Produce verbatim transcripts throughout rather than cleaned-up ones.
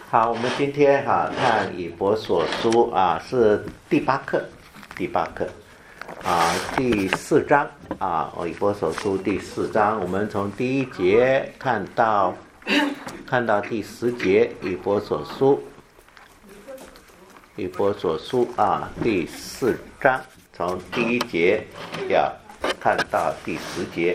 好，我们今天哈、看以弗所书啊，是第八课，第八课啊，第四章啊，以弗所书第四章，我们从第一节看到看到第十节，以弗所书，以弗所书啊，第四章，从第一节要看到第十节。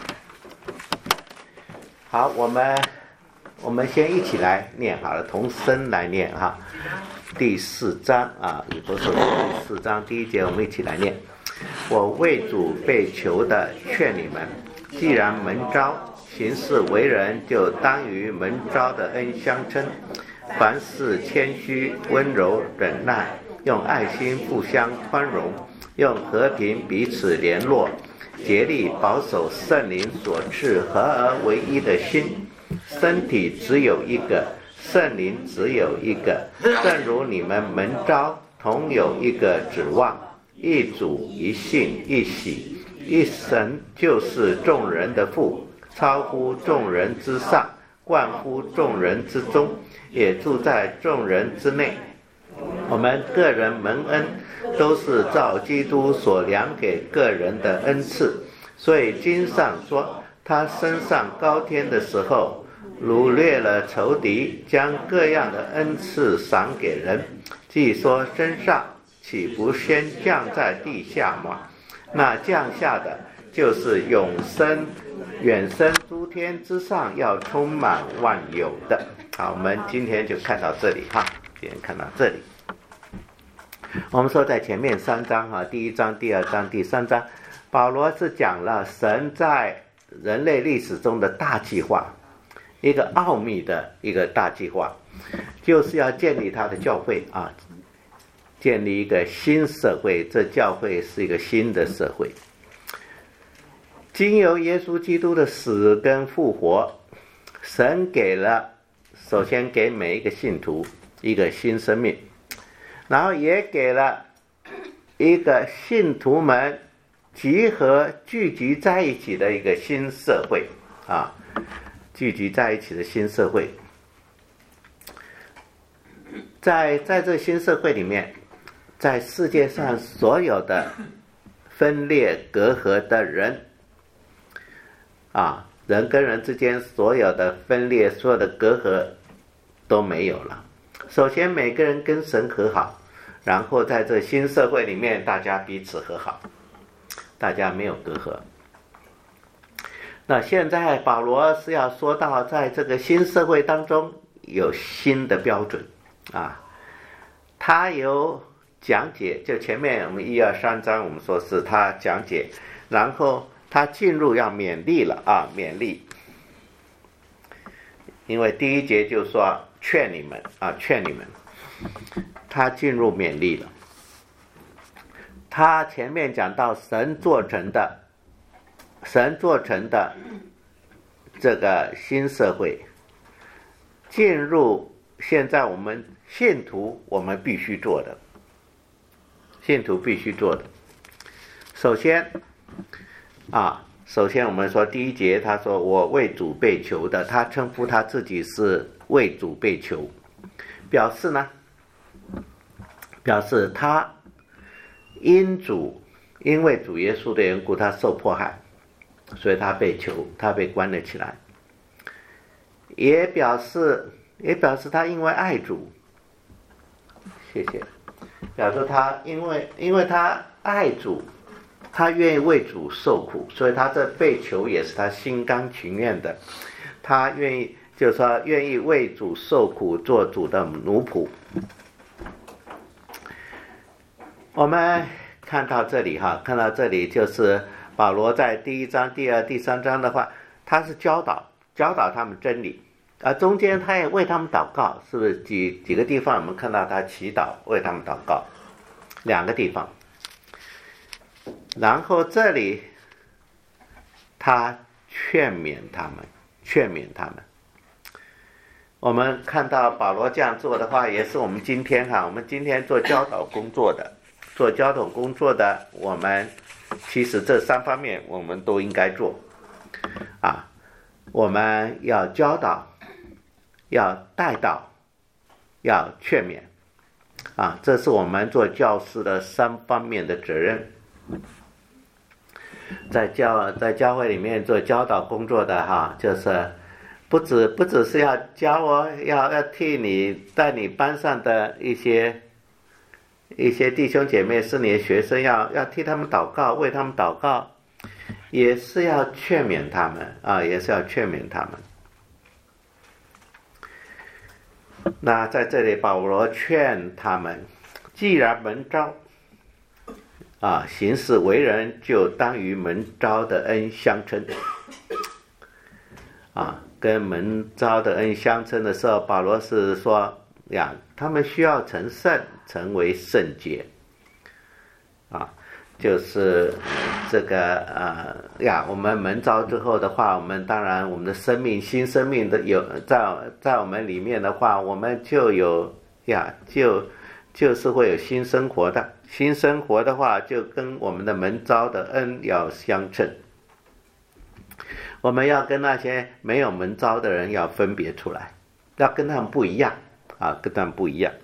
好，我们。我们先一起来念好了，同声来念哈。第四章啊，以弗所书第四章第一节，我们一起来念。我为主被囚的劝你们，既然蒙召，行事为人就当与蒙召的恩相称。凡事谦虚、温柔、忍耐，用爱心互相宽容，用和平彼此联络，竭力保守圣灵所赐合而为一的心。身体只有一个，圣灵只有一个，正如你们蒙召同有一个指望，一主一信一喜，一神就是众人的父，超乎众人之上，冠乎众人之中，也住在众人之内。我们个人蒙恩都是照基督所量给个人的恩赐，所以经上说，他升上高天的时候，掳掠了仇敌，将各样的恩赐赏给人。既说升上，岂不先降在地下吗？那降下的就是永生，远升诸天之上，要充满万有的。好，我们今天就看到这里哈，今天看到这里。我们说在前面三章哈，第一章、第二章、第三章，保罗是讲了神在人类历史中的大计划，一个奥秘的一个大计划，就是要建立他的教会啊，建立一个新社会。这教会是一个新的社会，经由耶稣基督的死跟复活，神给了首先给每一个信徒一个新生命，然后也给了一个信徒们集合聚集在一起的一个新社会啊，聚集在一起的新社会。在在这新社会里面，在世界上所有的分裂隔阂的人啊，人跟人之间所有的分裂，所有的隔阂都没有了。首先每个人跟神和好，然后在这新社会里面大家彼此和好，大家没有隔阂。那现在保罗是要说到在这个新社会当中有新的标准啊，他有讲解，就前面我们一二三章我们说是他讲解，然后他进入要勉励了啊，勉励。因为第一节就说劝你们啊，劝你们，他进入勉励了。他前面讲到神做成的神做成的这个新社会，进入现在我们信徒我们必须做的，信徒必须做的。首先啊，首先我们说第一节，他说我为主被囚的，他称呼他自己是为主被囚，表示呢，表示他因主因为主耶稣的缘故，他受迫害，所以他被囚，他被关了起来。也表示也表示他因为爱主，谢谢，表示他因为因为他爱主，他愿意为主受苦，所以他这被囚也是他心甘情愿的，他愿意就是说愿意为主受苦，做主的奴仆。我们看到这里哈，看到这里就是保罗在第一章、第二、第三章的话，他是教导教导他们真理，而中间他也为他们祷告，是不是几几个地方我们看到他祈祷为他们祷告，两个地方。然后这里他劝勉他们，劝勉他们。我们看到保罗这样做的话，也是我们今天哈，我们今天做教导工作的，做教导工作的，我们其实这三方面我们都应该做啊。我们要教导，要带导， 要劝勉啊，这是我们做教师的三方面的责任。在教在教会里面做教导工作的哈，就是不只不只是要教我，要要替你带你班上的一些一些弟兄姐妹是你的学生，要要替他们祷告，为他们祷告，也是要劝勉他们啊，也是要劝勉他们。那在这里保罗劝他们，既然蒙召啊，行事为人就当与蒙召的恩相称啊，跟蒙召的恩相称的时候，保罗是说呀，他们需要成圣，成为圣洁啊，就是这个呃呀，我们蒙召之后的话，我们当然我们的生命新生命的有在在我们里面的话，我们就有呀就就是会有新生活的，新生活的话就跟我们的蒙召的恩要相称，我们要跟那些没有蒙召的人要分别出来，要跟他们不一样啊，跟他们不一样。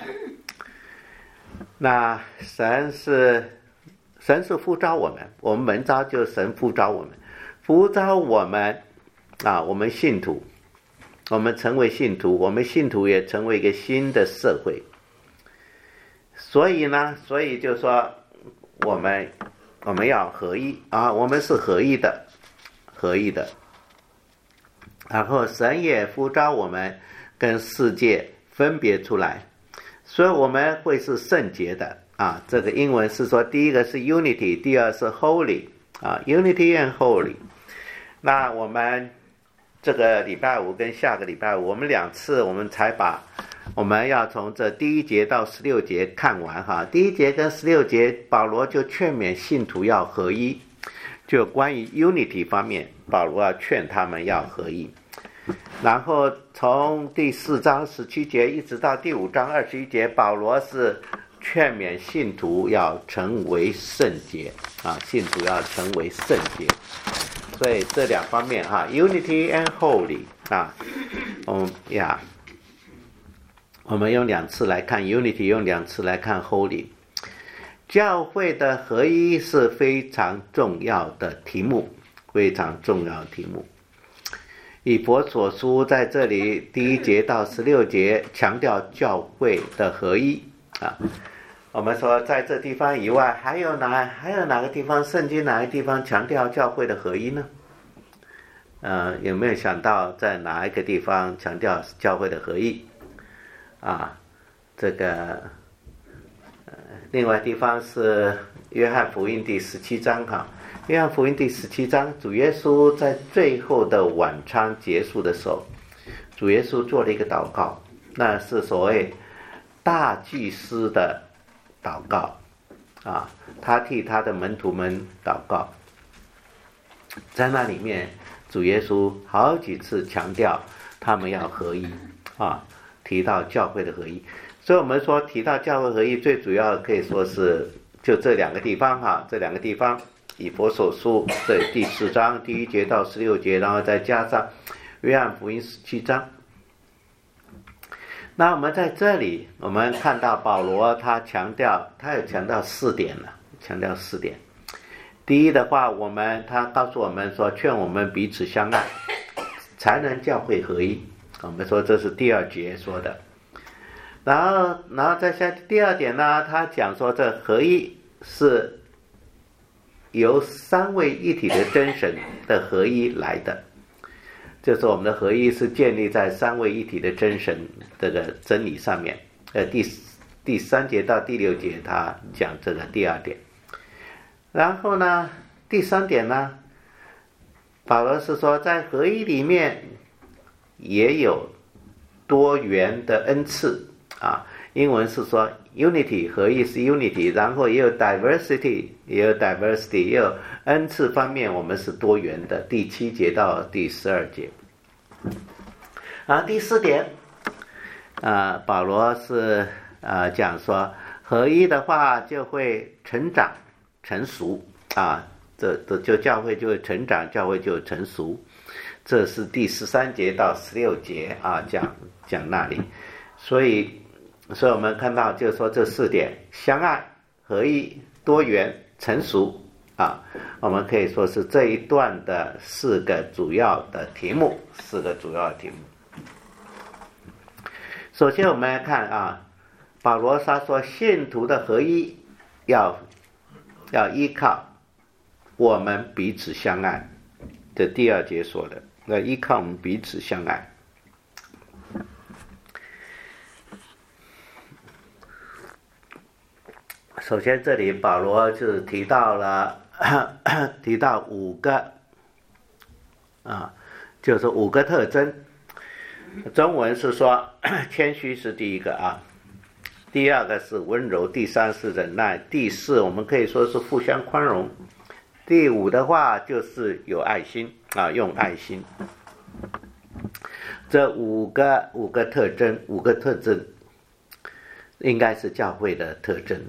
那神是神是呼召我们，我们蒙召就是神呼召我们，呼召我们啊，我们信徒，我们成为信徒，我们信徒也成为一个新的社会。所以呢，所以就说我们我们要合一啊，我们是合一的，合一的。然后神也呼召我们跟世界分别出来，所以我们会是圣洁的啊。这个英文是说，第一个是 unity， 第二是 holy 啊 ，unity and holy。那我们这个礼拜五跟下个礼拜五，我们两次我们才把我们要从这第一节到十六节看完哈。第一节跟十六节，保罗就劝勉信徒要合一，就关于 unity 方面，保罗要劝他们要合一。然后从第四章十七节一直到第五章二十一节，保罗是劝勉信徒要成为圣洁啊，信徒要成为圣洁。所以这两方面哈 ，unity and holy 啊，嗯呀，我们用两次来看 unity， 用两次来看 holy。教会的合一是非常重要的题目，非常重要的题目。以弗所书在这里第一节到十六节强调教会的合一啊。我们说在这地方以外，还有哪还有哪个地方圣经哪个地方强调教会的合一呢？呃，有没有想到在哪一个地方强调教会的合一？啊，这个呃，另外地方是约翰福音第十七章哈。约翰福音第十七章，主耶稣在最后的晚餐结束的时候，主耶稣做了一个祷告，那是所谓大祭司的祷告啊，他替他的门徒们祷告。在那里面，主耶稣好几次强调他们要合一啊，提到教会的合一。所以我们说提到教会合一，最主要可以说是就这两个地方哈，这两个地方。以弗所书的第四章第一节到十六节，然后再加上约翰福音十七章。那我们在这里，我们看到保罗他强调，他有强调四点了，强调四点。第一的话，我们他告诉我们说，劝我们彼此相爱，才能教会合一。我们说这是第二节说的。然后，然后再下第二点呢，他讲说这合一是由三位一体的真神的合一来的，就是我们的合一是建立在三位一体的真神这个真理上面。呃，第第三节到第六节他讲这个第二点。然后呢，第三点呢，保罗是说在合一里面也有多元的恩赐啊，英文是说 unity 合一是 unity， 然后也有 diversity， 也有 diversity， 也有恩赐方面我们是多元的。第七节到第十二节。啊，第四点，啊，保罗是啊讲说合一的话就会成长成熟啊，这这就教会就会成长，教会就会成熟。这是第十三节到十六节啊讲讲那里。 所以，所以我们看到就是说这四点：相爱、合一、多元、成熟啊，我们可以说是这一段的四个主要的题目，四个主要的题目。首先我们来看啊，保罗他说信徒的合一要要依靠我们彼此相爱，这第二节说的，要依靠我们彼此相爱。首先这里保罗就是提到了提到五个啊，就是五个特征。中文是说谦虚是第一个啊，第二个是温柔，第三是忍耐，第四我们可以说是互相宽容，第五的话就是有爱心啊，用爱心。这五个五个特征，五个特征应该是教会的特征。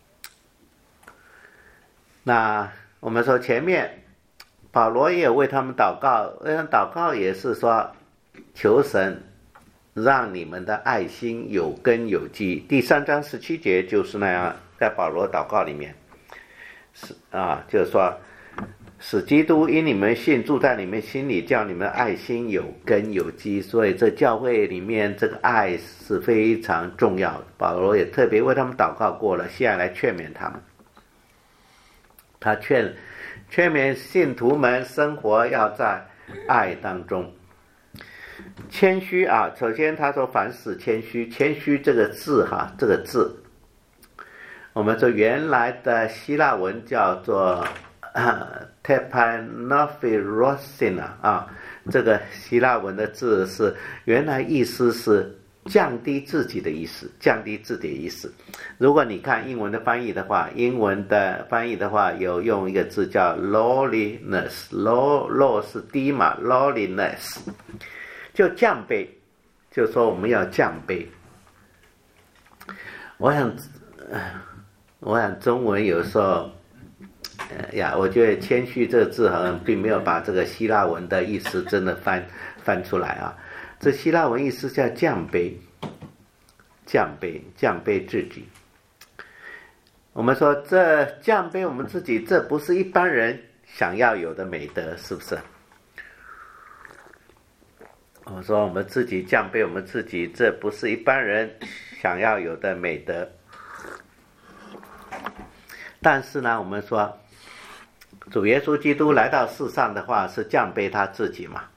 那我们说前面保罗也有为他们祷告，为他们祷告也是说求神让你们的爱心有根有基。第三章十七节就是那样，在保罗祷告里面是啊，就是说使基督因你们信住在你们心里，叫你们的爱心有根有基。所以这教会里面这个爱是非常重要的，保罗也特别为他们祷告过了，现在来劝勉他们。他劝劝勉信徒们生活要在爱当中。谦虚啊，首先他说凡事谦虚，谦虚这个字哈，这个字我们说原来的希腊文叫做呃 tapanophirosina 啊，这个希腊文的字是原来意思是降低自己的意思，降低自己的意思。如果你看英文的翻译的话，英文的翻译的话有用一个字叫 lowliness， low low 是低嘛， lowliness 就降卑，就说我们要降卑。我想我想中文有时候呃呀，我觉得谦虚这个字好像并没有把这个希腊文的意思真的翻翻出来啊。这希腊文意思叫降卑，降卑，降卑自己。我们说这降卑我们自己，这不是一般人想要有的美德，是不是？我们说我们自己降卑我们自己，这不是一般人想要有的美德。但是呢，我们说主耶稣基督来到世上的话，是降卑他自己嘛？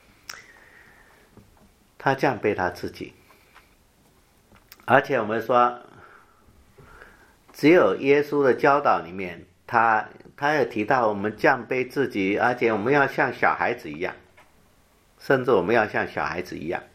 他降卑他自己，而且我们说只有耶稣的教导里面，他他也提到我们降卑自己，而且我们要像小孩子一样，甚至我们要像小孩子一样。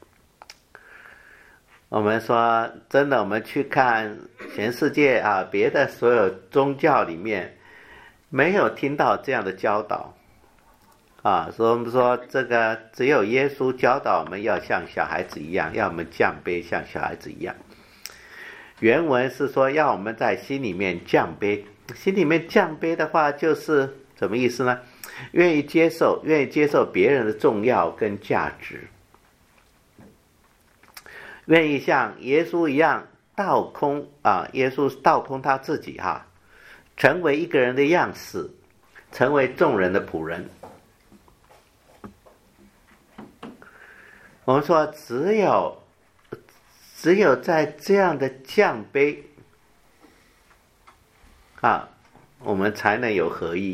我们说真的，我们去看全世界啊，别的所有宗教里面没有听到这样的教导啊，所以我们说这个只有耶稣教导我们要像小孩子一样，要我们降卑像小孩子一样。原文是说要我们在心里面降卑，心里面降卑的话就是什么意思呢？愿意接受，愿意接受别人的重要跟价值，愿意像耶稣一样倒空啊，耶稣倒空他自己哈、啊，成为一个人的样式，成为众人的仆人。我们说只有只有在这样的降卑啊，我们才能有合一。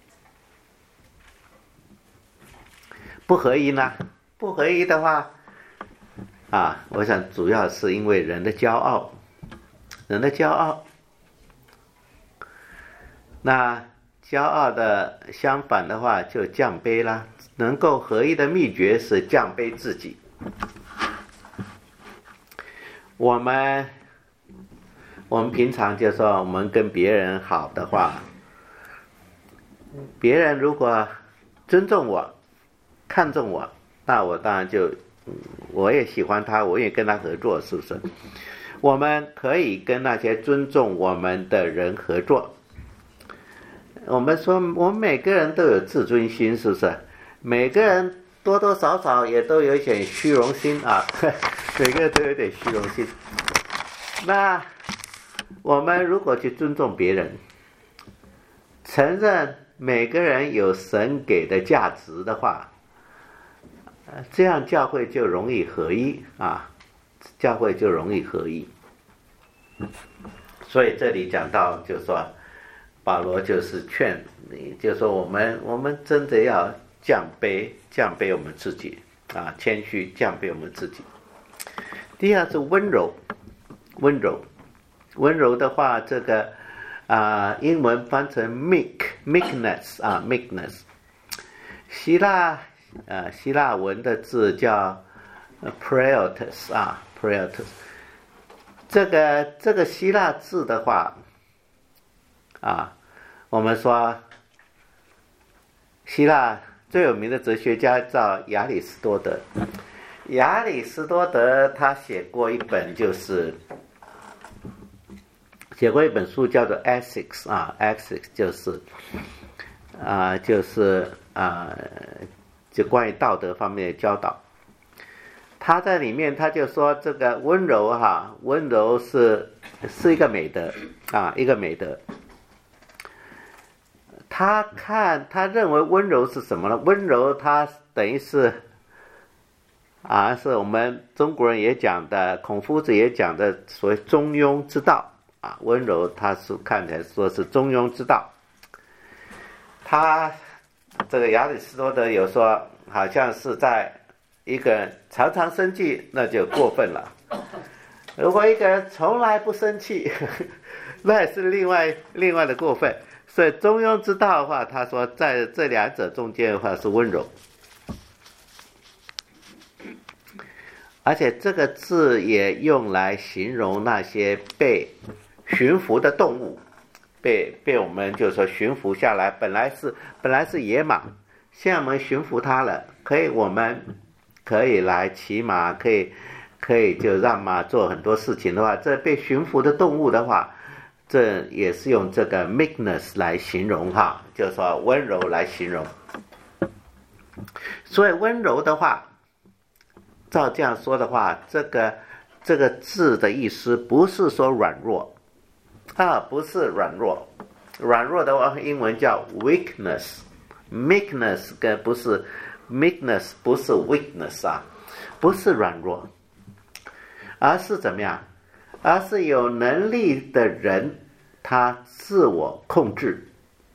不合一呢？不合一的话啊，我想主要是因为人的骄傲，人的骄傲。那骄傲的相反的话就降卑啦。能够合一的秘诀是降卑自己。我们我们平常就说我们跟别人好的话，别人如果尊重我看重我，那我当然就我也喜欢他，我也跟他合作，是不是？我们可以跟那些尊重我们的人合作。我们说我们每个人都有自尊心，是不是？每个人多多少少也都有一点虚荣心啊，每个人都有点虚荣心。那我们如果去尊重别人，承认每个人有神给的价值的话，这样教会就容易合一啊，教会就容易合一。所以这里讲到，就是说，保罗就是劝你，就是说我们我们真的要降卑，降卑我们自己啊，谦虚，降卑我们自己。第二是温柔，温柔，温柔的话，这个啊，英文翻成 meek meekness 啊 meekness， 希腊呃希腊文的字叫 praetus 啊 praetus， 这个这个希腊字的话啊，我们说希腊最有名的哲学家叫亚里士多德。亚里士多德他写过一本，就是写过一本书叫做 Ethics 啊 Ethics 就是啊就是啊就关于道德方面的教导。他在里面他就说，这个温柔哈，温柔是是一个美德啊，一个美德。他看他认为温柔是什么呢？温柔它等于是啊，是我们中国人也讲的，孔夫子也讲的所谓中庸之道啊。温柔它是看起来说是中庸之道。他这个亚里士多德有说，好像是在一个人常常生气，那就过分了。如果一个人从来不生气，那也是另外另外的过分。所以中庸之道的话，他说在这两者中间的话是温柔。而且这个字也用来形容那些被驯服的动物，被被我们就是说驯服下来，本来是本来是野马，现在我们驯服它了，可以我们可以来骑马，可以可以就让马做很多事情的话，这被驯服的动物的话，这也是用这个 meekness 来形容哈，就是说温柔来形容。所以温柔的话，照这样说的话，这个这个字的意思不是说软弱啊，不是软弱，软弱的话英文叫 weakness， meekness 跟不是 meekness 不是 weakness 啊，不是软弱，而是怎么样？而是有能力的人，他自我控制。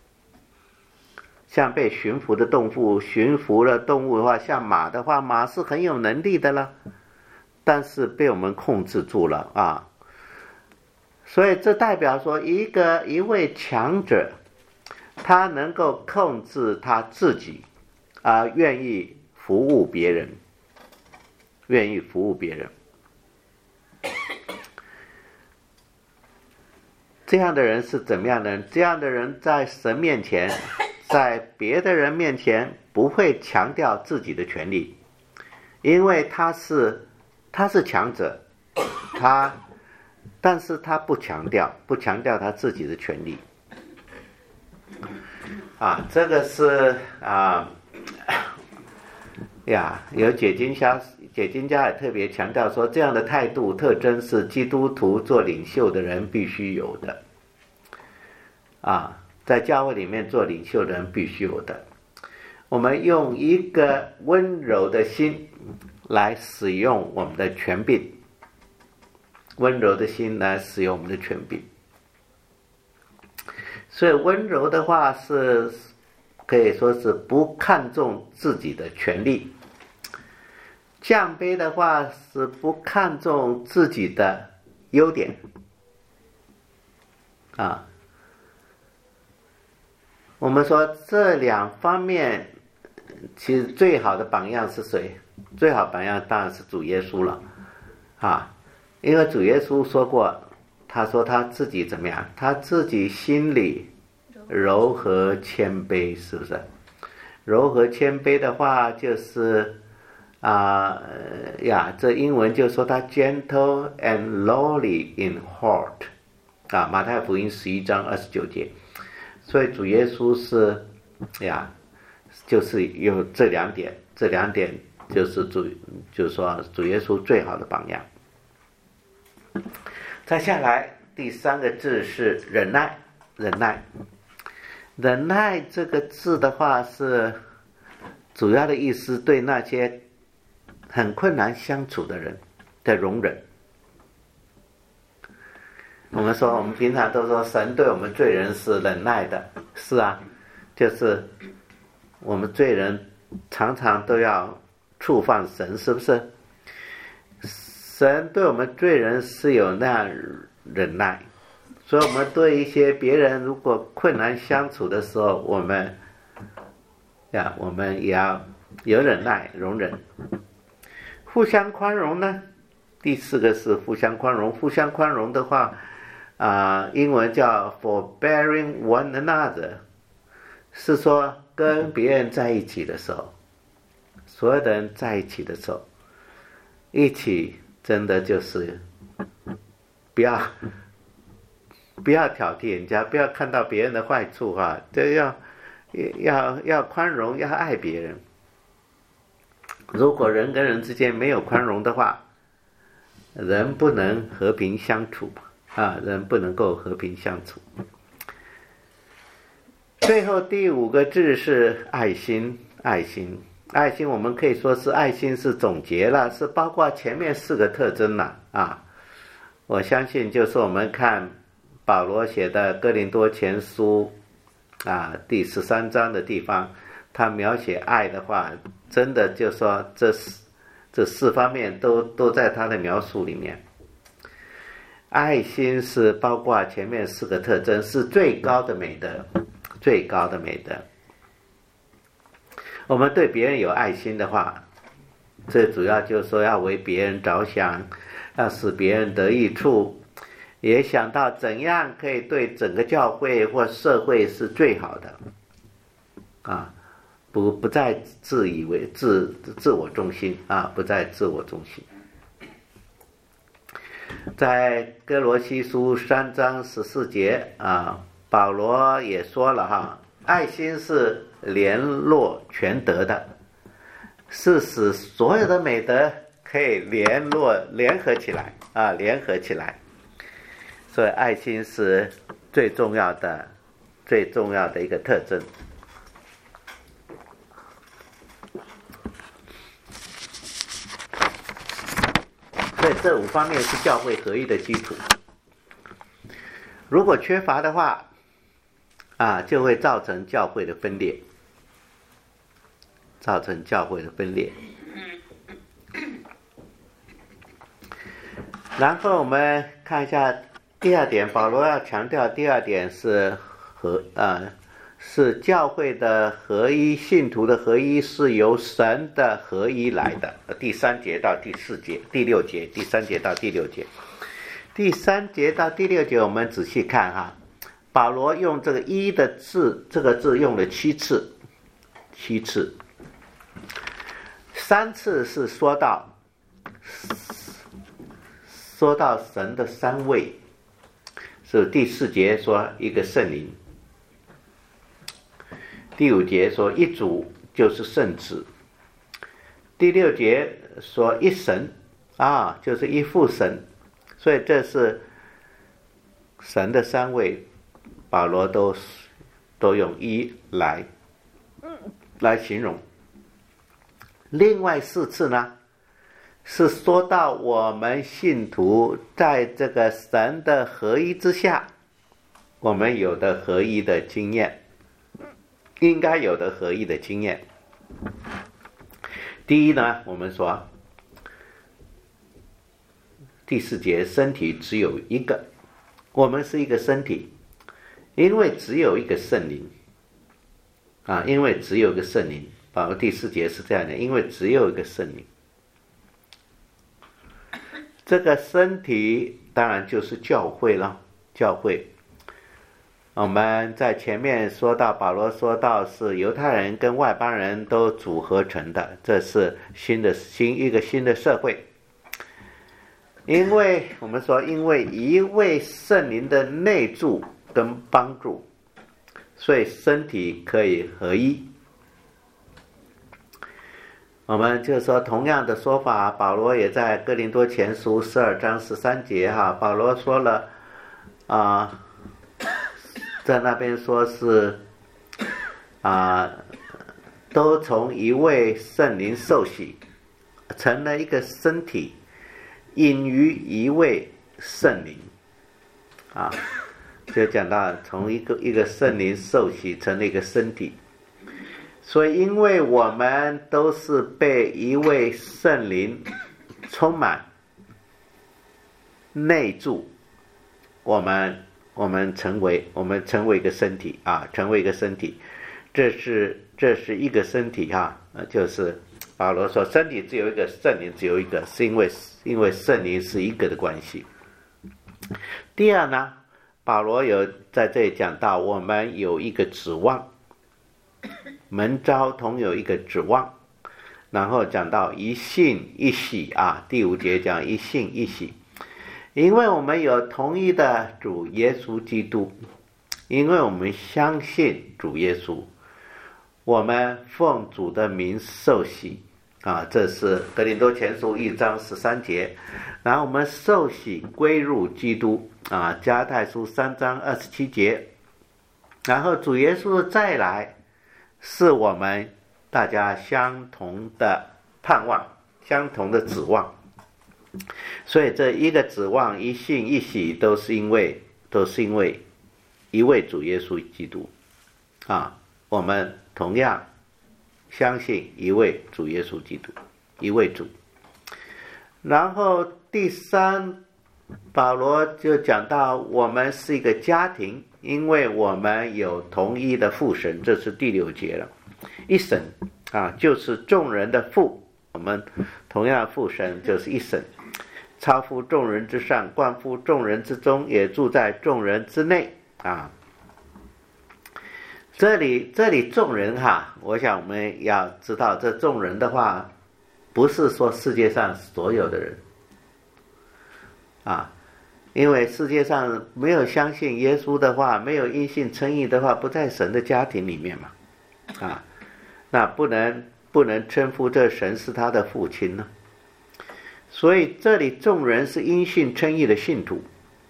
像被驯服的动物，驯服了动物的话，像马的话，马是很有能力的了，但是被我们控制住了啊。所以这代表说，一个一位强者，他能够控制他自己，啊，愿意服务别人，愿意服务别人。这样的人是怎么样的人？这样的人在神面前，在别的人面前不会强调自己的权利，因为他是他是强者，他但是他不强调不强调他自己的权利啊，这个是啊呀，有解经家解经家也特别强调说，这样的态度特征是基督徒做领袖的人必须有的啊。在教会里面做领袖的人必须有的。我们用一个温柔的心来使用我们的权柄，温柔的心来使用我们的权柄。所以温柔的话是可以说是不看重自己的权利，降卑的话是不看重自己的优点啊。我们说这两方面其实最好的榜样是谁？最好榜样当然是主耶稣了啊，因为主耶稣说过，他说他自己怎么样？他自己心里柔和谦卑，是不是？柔和谦卑的话就是啊、呃、呀，这英文就说他 gentle and lowly in heart 啊，马太福音十一章二十九节。所以主耶稣是呀，就是有这两点， 这两点就是主，就是说主耶稣最好的榜样。再下来第三个字是忍耐，忍耐，忍耐这个字的话是主要的意思，对那些很困难相处的人的容忍。我们说，我们平常都说神对我们罪人是忍耐的，是啊，就是我们罪人常常都要触犯神，是不是？神对我们罪人是有那样忍耐，所以我们对一些别人如果困难相处的时候，我们呀，我们也要有忍耐、容忍。互相宽容呢？第四个是互相宽容。互相宽容的话，啊、呃，英文叫 forbearing one another， 是说跟别人在一起的时候，所有的人在一起的时候，一起真的就是不要不要挑剔人家，不要看到别人的坏处啊，就要要要宽容，要爱别人。如果人跟人之间没有宽容的话，人不能和平相处啊，人不能够和平相处。最后第五个字是爱心，爱心，爱心，我们可以说是爱心是总结了，是包括前面四个特征了啊。我相信就是我们看保罗写的哥林多前书啊第十三章的地方，他描写爱的话，真的就说这这四方面都都在他的描述里面。爱心是包括前面四个特征，是最高的美德，最高的美德。我们对别人有爱心的话，最主要就是说要为别人着想，要使别人得益处，也想到怎样可以对整个教会或社会是最好的啊，不不再自以为自自我中心啊，不再自我中心。在哥罗西书三章十四节啊，保罗也说了哈，爱心是联络全德的，是使所有的美德可以联络联合起来啊，联合起来。所以爱心是最重要的最重要的一个特征。所以这五方面是教会合一的基础。如果缺乏的话啊，就会造成教会的分裂，造成教会的分裂。然后我们看一下第二点，保罗要强调第二点是合呃是教会的合一，信徒的合一是由神的合一来的。第三节到第四节，第六节，第三节到第六节，第三节到第六节，我们仔细看哈，保罗用这个一的字，这个字用了七次，七次，三次是说到说到神的三位，是第四节说一个圣灵，第五节说一主就是圣子，第六节说一神啊，就是一父神，所以这是神的三位，保罗都都用一来来形容。另外四次呢，是说到我们信徒在这个神的合一之下，我们有的合一的经验，应该有的合一的经验。第一呢，我们说第四节，身体只有一个，我们是一个身体，因为只有一个圣灵啊，因为只有一个圣灵。保罗第四节是这样的，因为只有一个圣灵。这个身体当然就是教会了，教会。我们在前面说到，保罗说到是犹太人跟外邦人都组合成的，这是新的新一个新的社会。因为我们说，因为一位圣灵的内住跟帮助，所以身体可以合一。 我们就说同样的说法，保罗也在哥林多前书十二章十三节哈，保罗说了啊、呃，在那边说是啊、呃，都从一位圣灵受洗，成了一个身体，隐于一位圣灵啊，就讲到从一个一个圣灵受洗成了一个身体。所以因为我们都是被一位圣灵充满内住，我们我们成为我们成为一个身体啊，成为一个身体，这是这是一个身体哈、啊，就是保罗说身体只有一个，圣灵只有一个，是因为因为圣灵是一个的关系。第二呢，保罗有在这里讲到我们有一个指望，门招同有一个指望，然后讲到一信一喜啊，第五节讲一信一喜，因为我们有同一的主耶稣基督，因为我们相信主耶稣，我们奉主的名受洗啊，这是哥林多前书一章十三节，然后我们受洗归入基督啊，加太书三章二十七节，然后主耶稣再来是我们大家相同的盼望，相同的指望。所以这一个指望一信一喜都是因为都是因为一位主耶稣基督啊，我们同样相信一位主耶稣基督，一位主。然后第三，保罗就讲到我们是一个家庭，因为我们有同一的父神，这是第六节了。一神啊，就是众人的父，我们同样父神就是一神，超乎众人之上，冠乎众人之中，也住在众人之内啊。这里这里众人哈，我想我们要知道，这众人的话，不是说世界上所有的人啊，因为世界上没有相信耶稣的话，没有因信称义的话，不在神的家庭里面嘛，啊，那不能不能称呼这神是他的父亲呢。所以这里众人是因信称义的信徒，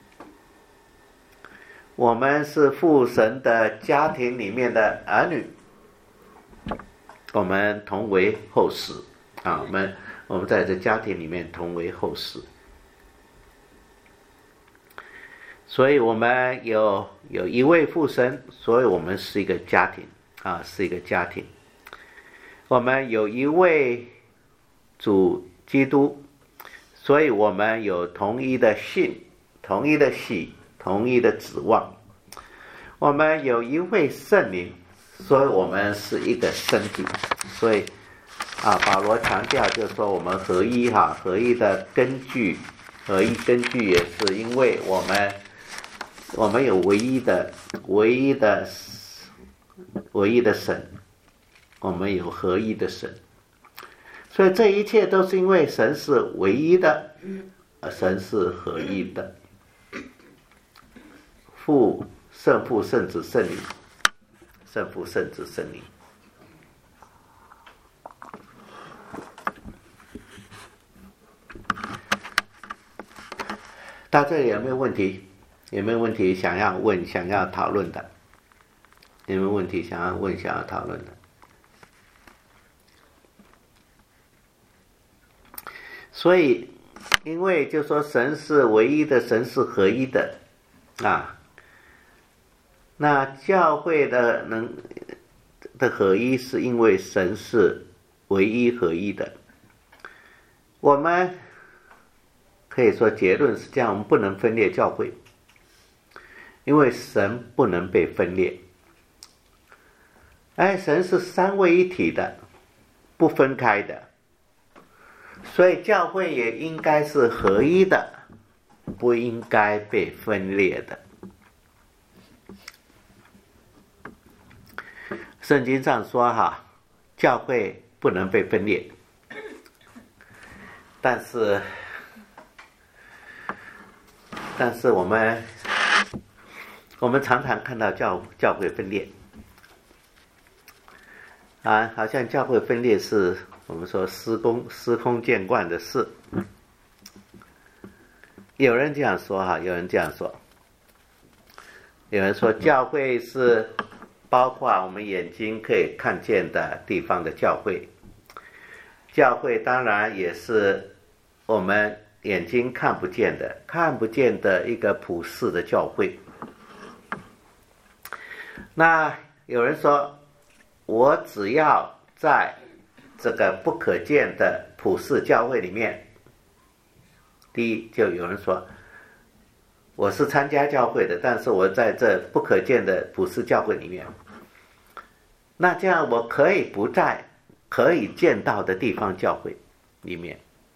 我们是父神的家庭里面的儿女，我们同为后嗣啊，我们我们在这家庭里面同为后嗣。所以我们有有一位父神，所以我们是一个家庭啊，是一个家庭。我们有一位主基督，所以我们有同一的信，同一的喜，同一的指望。我们有一位圣灵，所以我们是一个身体。所以啊，保罗强调就是说我们合一哈，合一的根据，合一根据也是因为我们我们有唯一的唯一的唯一的神，我们有合一的神。所以这一切都是因为神是唯一的，神是合一的，父圣父圣子圣灵，圣父圣子圣灵。到这里有没有问题？有没有问题想要问、想要讨论的？有没有问题想要问、想要讨论的？所以，因为就说神是唯一的，神是合一的啊。那教会的能的合一，是因为神是唯一合一的。我们可以说结论是这样，我们不能分裂教会，因为神不能被分裂。哎，神是三位一体的，不分开的，所以教会也应该是合一的，不应该被分裂的。圣经上说哈，教会不能被分裂，但是但是我们我们常常看到教教会分裂啊，好像教会分裂是我们说司空司空见惯的事。有人这样说哈，有人这样说，有人说教会是包括我们眼睛可以看见的地方的教会，教会当然也是我们眼睛看不见的看不见的一个普世的教会。那有人说，我只要在这个不可见的普世教会里面，第一，就有人说我是参加教会的，但是我在这不可见的普世教会里面，那这样我可以不在可以见到的地方教会里面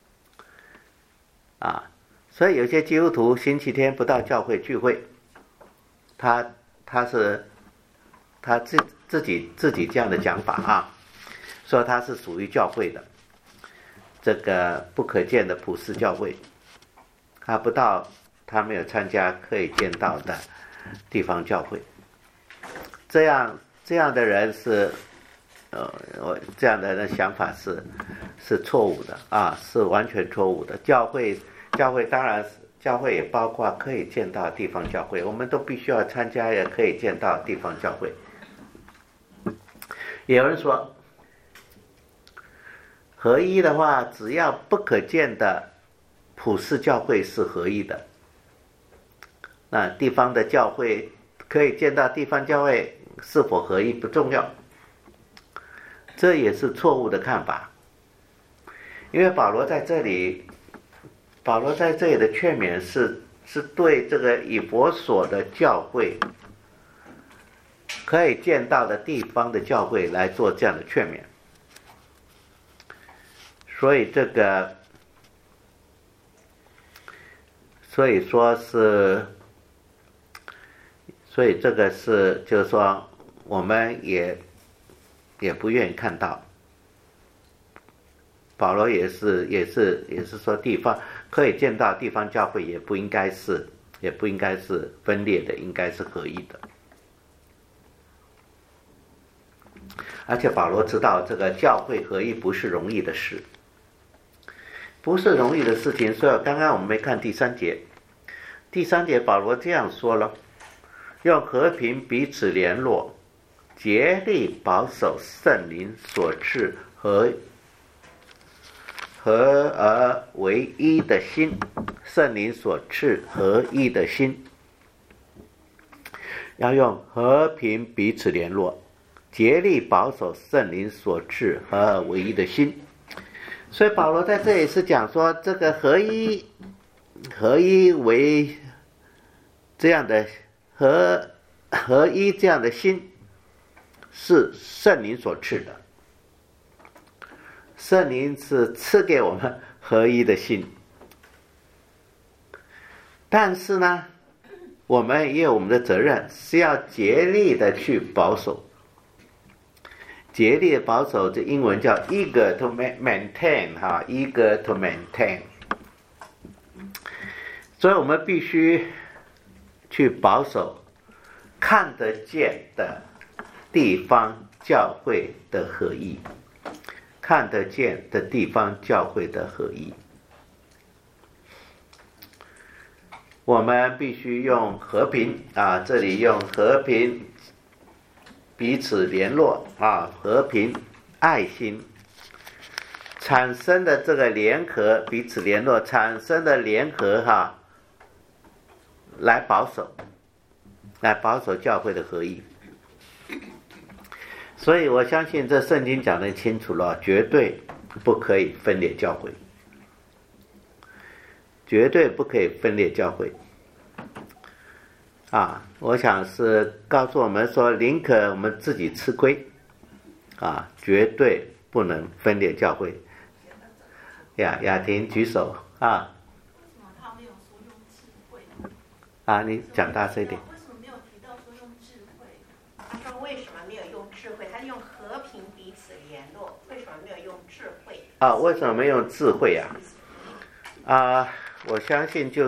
啊。所以有些基督徒星期天不到教会聚会，他他是他自自己自己这样的讲法啊，说他是属于教会的这个不可见的普世教会，他不到，他没有参加可以见到的地方教会。这样这样的人是，呃，我这样的人想法是是错误的啊，是完全错误的。教会教会当然教会也包括可以见到地方教会，我们都必须要参加也可以见到地方教会。有人说，合一的话，只要不可见的普世教会是合一的，那地方的教会可以见到地方教会是否合一不重要，这也是错误的看法。因为保罗在这里，保罗在这里的劝勉是是对这个以弗所的教会可以见到的地方的教会来做这样的劝勉，所以这个。所以说是，所以这个是，就是说，我们也也不愿意看到。保罗也是，也是，也是说，地方可以见到地方教会，也不应该是，也不应该是分裂的，应该是合一的。而且保罗知道，这个教会合一不是容易的事。不是容易的事情，所以刚刚我们没看第三节。第三节保罗这样说了：用和平彼此联络，竭力保守圣灵所赐合合而为一的心，圣灵所赐合一的心。要用和平彼此联络，竭力保守圣灵所赐合而为一的心。所以保罗在这里是讲说，这个合一合一为这样的合合一这样的心是圣灵所赐的，圣灵是赐给我们合一的心，但是呢，我们也有我们的责任，是要竭力的去保守。竭力的保守，这英文叫 eager to maintain 哈 eager to maintain。所以我们必须去保守看得见的地方教会的合一，看得见的地方教会的合一。我们必须用和平啊，这里用和平彼此联络啊，和平爱心产生的这个联合，彼此联络产生的联合哈、啊，来保守，来保守教会的合一。所以我相信这圣经讲得清楚了，绝对不可以分裂教会，绝对不可以分裂教会。啊，我想是告诉我们说，宁可我们自己吃亏，啊，绝对不能分裂教会。呀，雅婷举手啊。 为什么他没有说用智慧？ 啊，你讲大声一点。 为什么没有提到说用智慧？ 他说为什么没有用智慧？他用和平彼此联络，为什么没有用智慧？ 啊，为什么没用智慧啊？啊，我相信就是。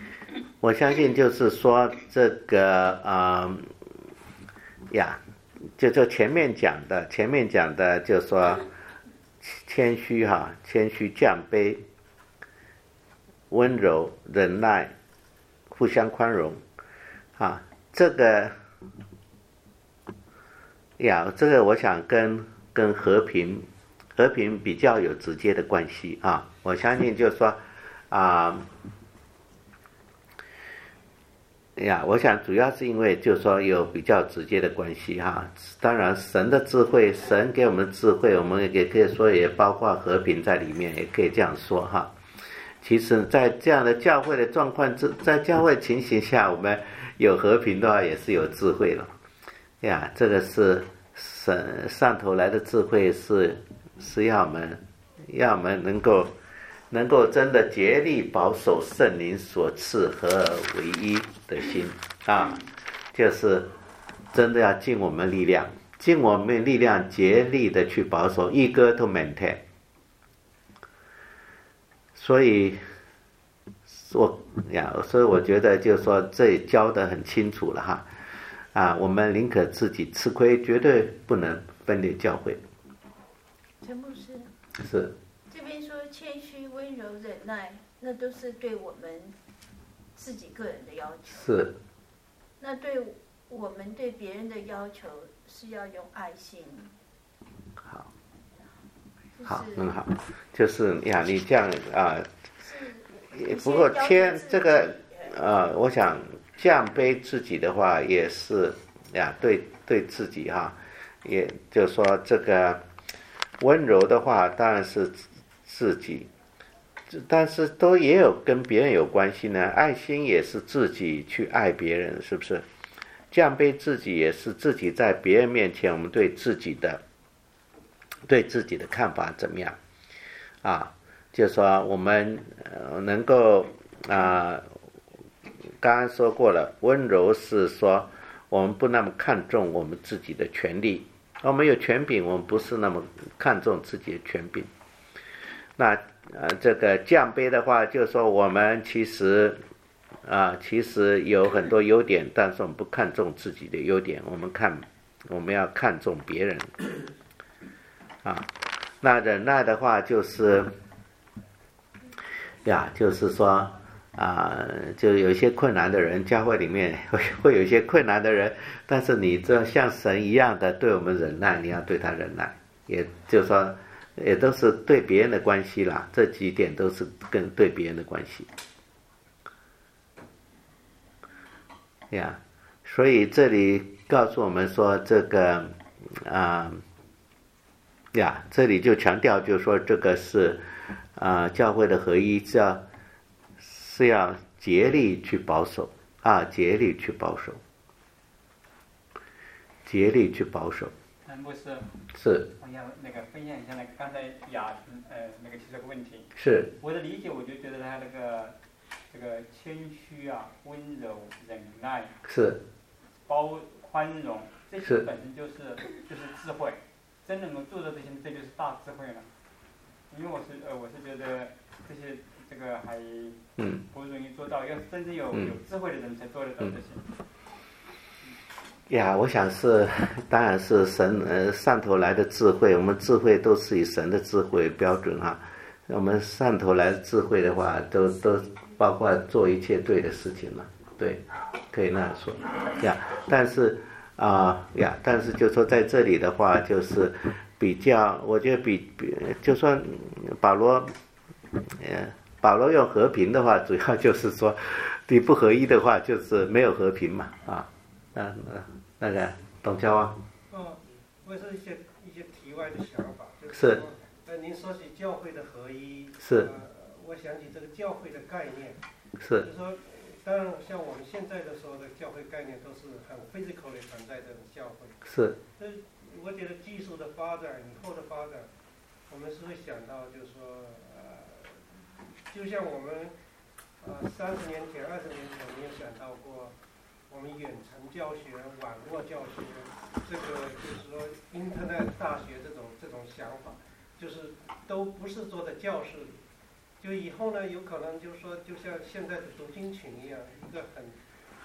我相信就是说这个啊、呃、呀， 就就前面讲的，前面讲的就说谦虚哈，谦虚降卑，温柔忍耐，互相宽容，啊，这个呀，这个我想跟跟和平和平比较有直接的关系啊。我相信就是说啊。呀，我想主要是因为就是说有比较直接的关系哈。当然，神的智慧，神给我们的智慧，我们也可以说也包括和平在里面，也可以这样说哈。其实，在这样的教会的状况之，在教会情形下，我们有和平的话，也是有智慧了。呀，这个是神上头来的智慧是，是要我们，要我们能够。能够真的竭力保守圣灵所赐合而为一的心啊，就是真的要尽我们力量，尽我们力量竭力的去保守eager to maintain。所以，我呀，所以我觉得就是说这里教得很清楚了哈，啊，我们宁可自己吃亏，绝对不能分裂教会。 陈牧师是。 这边说谦虚、温柔、忍耐，那都是对我们自己个人的要求。 是。 那对我们对别人的要求是要用爱心。 好。 就是、 好，很好。就是呀，你这样啊，不过谦这个呃，我想降卑自己的话，也是呀，对对自己哈，也就是说这个温柔的话，当然是。自己，但是都也有跟别人有关系呢。爱心也是自己去爱别人，是不是？降卑自己也是自己在别人面前，我们对自己的对自己的看法怎么样？啊，就是说我们呃能够啊，刚刚说过了，温柔是说我们不那么看重我们自己的权利，我们有权柄，我们不是那么看重自己的权柄。那呃，这个降卑的话，就是说我们其实啊，其实有很多优点，但是我们不看重自己的优点，我们看我们要看重别人啊。那忍耐的话，就是呀，就是说啊，就有一些困难的人，教会里面会会有一些困难的人，但是你这像神一样的对我们忍耐，你要对他忍耐，也就是说。也都是对别人的关系啦，这几点都是跟对别人的关系呀。所以这里告诉我们说，这个啊呀，这里就强调就是说，这个是啊教会的合一是要是要竭力去保守啊，竭力去保守，竭力去保守。 陈牧师， 是， 我想那个分享一下那个刚才雅婷呃那个提这个问题。 是。 我的理解，我就觉得他那个这个谦虚啊、温柔、忍耐、 是、 包宽容，这些本身就是就是智慧，真能够做到这些，这就是大智慧了。因为我是呃我是觉得这些这个还不容易做到，要真正有、嗯、有智慧的人才做得到这些。嗯呀，我想是，当然是神呃上头来的智慧，我们智慧都是以神的智慧标准哈。我们上头来的智慧的话，都都包括做一切对的事情嘛，对，可以那样说呀。但是啊、呃、呀，但是就说在这里的话，就是比较，我觉得比比就算保罗，呃，保罗用和平的话，主要就是说，你不合一的话，就是没有和平嘛啊。那那那个董教啊， 嗯，我是一些一些题外的想法，就是说， 呃，您说起教会的合一， 是， 呃，我想起这个教会的概念， 是， 就是说，当然像我们现在的时候的教会概念都是很 physical 的存在这种教会， 是， 但是我觉得技术的发展以后的发展，我们是会想到，就是说，呃，就像我们，呃，三十年前、二十年前没有想到过。我们远程教学、网络教学，这个就是说 Internet 大学这种这种想法，就是都不是坐在教室里。就以后呢，有可能就是说，就像现在的读经群一样，一个很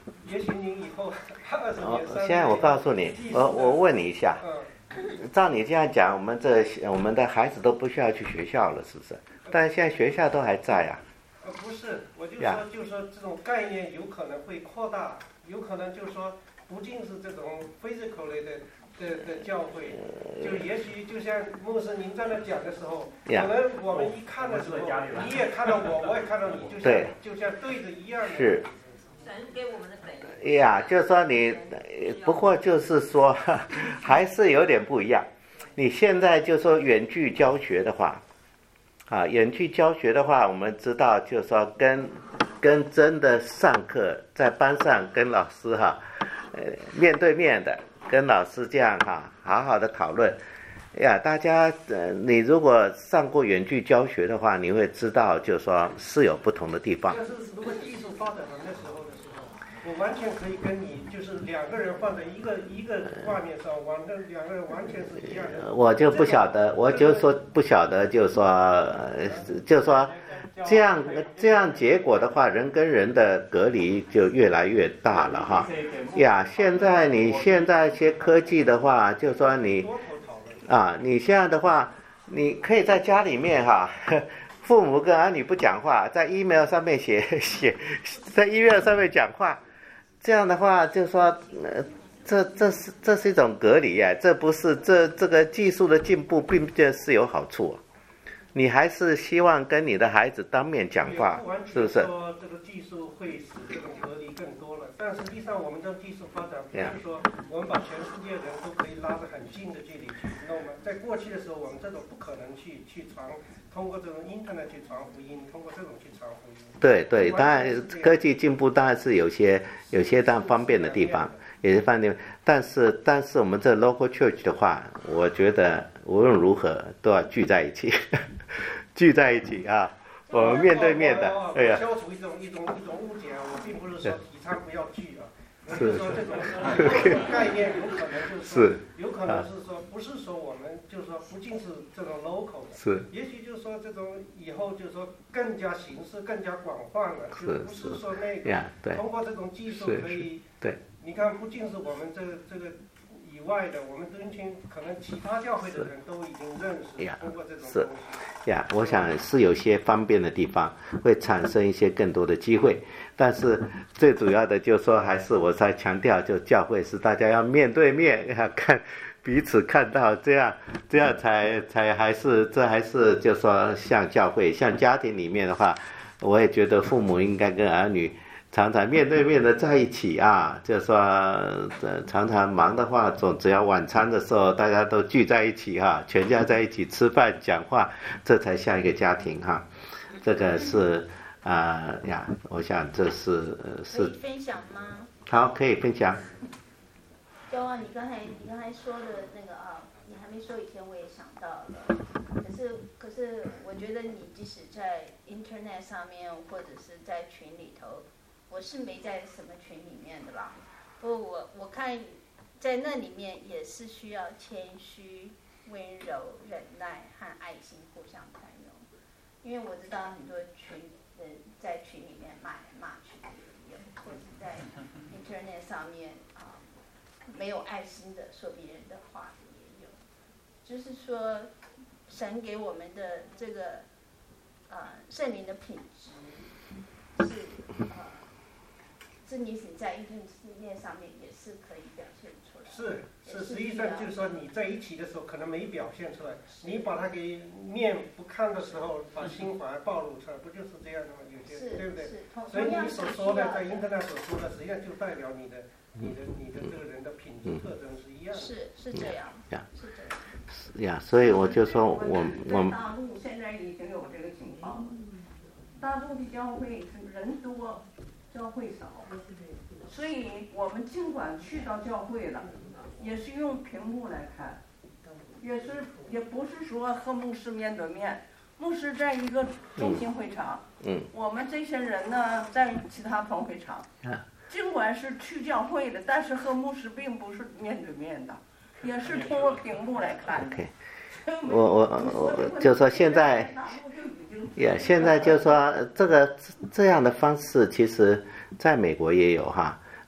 也许您以后二十年、三十年， 现在我告诉你，我我问你一下，照你这样讲，我们这我们的孩子都不需要去学校了，是不是？但是现在学校都还在啊。 呃，不是，我就说，就说这种概念有可能会扩大，有可能就是说，不仅是这种 physical 类的的的教会，就也许就像牧师您在那讲的时候，可能我们一看的时候，你也看到我，我也看到你，就像就像对着一样的。 是。 神给我们的本。 呀，就是说你，不过就是说，还是有点不一样。你现在就说远距教学的话。啊，远距教学的话，我们知道，就是说跟跟真的上课，在班上跟老师哈，呃，面对面的跟老师这样哈，好好的讨论。呀，大家呃，你如果上过远距教学的话，你会知道，就是说是有不同的地方。 但是如果技术发展到那时候的时候，我完全可以跟你就是两个人放在一个一个画面上，完的两个人完全是一样的。 我就不晓得，我就说不晓得，就是说，呃，就是说，这样这样结果的话，人跟人的隔离就越来越大了哈。呀，现在你现在一些科技的话，就说你啊，你现在的话，你可以在家里面哈。父母跟儿女不讲话，在 email 上面写写，在 email 上面讲话，这样的话就说，呃，这这是这是一种隔离啊，这不是这这个技术的进步并不是有好处、啊，你还是希望跟你的孩子当面讲话，是不是？ 说这个技术会使这种隔离更多了，但实际上我们的技术发展不是说我们把全世界人都可以拉得很近的距离去，那我们在过去的时候，我们这种不可能去去传。通过这种 internet 去传福音，通过这种去传福音。 对对，当然科技进步当然是有些有些当然方便的地方，也是方便。但是但是我们这 local church 的话，我觉得无论如何都要聚在一起，聚在一起啊，我们面对面的。 哎呀，消除一种一种一种误解啊，我并不是说提倡不要聚啊。就是说，这种概念有可能就是说，有可能是说，不是说我们就是说，不仅是这种 local 的， 是， 也许就是说这种以后就是说更加形式更加广泛了，就不是说那个通过这种技术可以， 对， 你看不仅是我们这个这个以外的，我们敦亲可能其他教会的人都已经认识，通过这种东西。 呀，我想是有些方便的地方，会产生一些更多的机会。但是最主要的就是说，还是我在强调，就教会是大家要面对面，要看彼此看到，这样这样才才还是这还是就说像教会像家庭里面的话，我也觉得父母应该跟儿女常常面对面的在一起啊，就说呃常常忙的话，总只要晚餐的时候大家都聚在一起哈、啊，全家在一起吃饭讲话，这才像一个家庭哈、啊。这个是啊、呃、呀，我想这是呃是。 可以分享吗？ 好，可以分享。 焦啊，你刚才你刚才说的那个啊，你还没说以前我也想到了，可是可是我觉得你即使在 Internet 上面或者是在群里头。我是没在什么群里面的啦，不过我我看在那里面也是需要谦虚、温柔、忍耐和爱心互相宽容，因为我知道很多群人在群里面骂来骂去的也有，或者在 Internet 上面啊、呃、没有爱心的说别人的话的也有，就是说神给我们的这个呃圣灵的品质是呃。是你是在一定事件上面也是可以表现出来。 是是，实际上就是说你在一起的时候可能没表现出来，你把它给面不看的时候，把心反而暴露出来，不就是这样的吗？有些对不对？所以你所说的在 internet 所说的，实际上就代表你的、你的、你的这个人的品质特征是一样的。 是是这样，是这样。 是呀，所以我就说我我。 大陆现在已经有这个情况了，大陆的教会是人多。教会少，所以我们尽管去到教会了，也是用屏幕来看，也是也不是说和牧师面对面，牧师在一个中心会场， 嗯， 我们这些人呢在其他分会场，尽管是去教会的，但是和牧师并不是面对面的，也是通过屏幕来看的。 Okay. 我我我就说现在。也、yeah, 现在就说这个这样的方式，其实在美国也有哈。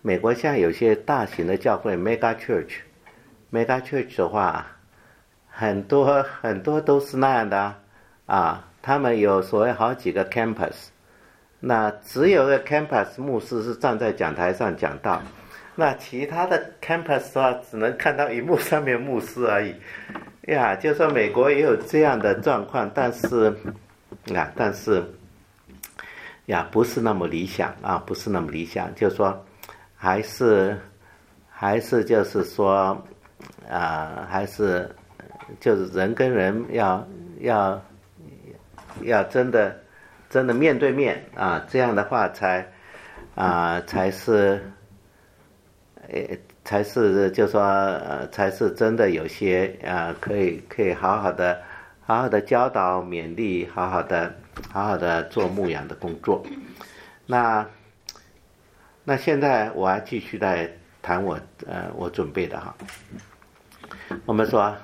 美国现在有些大型的教会 mega church，mega church 的话，很多很多都是那样的啊，他们有所谓好几个 campus， 那只有个 campus 牧师是站在讲台上讲道，那其他的 campus 的话，只能看到荧幕上面牧师而已。呀，就说美国也有这样的状况，但是啊，但是呀，不是那么理想啊，不是那么理想，就是说。还是，还是就是说，啊、呃，还是就是人跟人要要要真的真的面对面啊，这样的话才啊、呃、才是，呃才是就说呃才是真的有些啊、呃、可以可以好好的好好的教导勉励，好好的好好的做牧养的工作，那。那现在我还继续在谈我呃我准备的哈。我们说，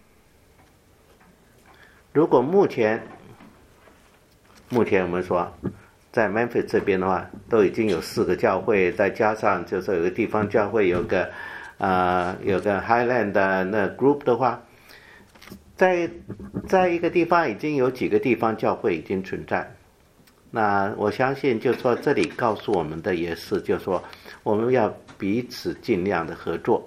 如果目前目前我们说，在 Memphis 这边的话，都已经有四个教会，再加上就是有个地方教会，有个呃有个 Highland 的那 group 的话，在在一个地方已经有几个地方教会已经存在。那我相信就是说这里告诉我们的也是就是说我们要彼此尽量的合作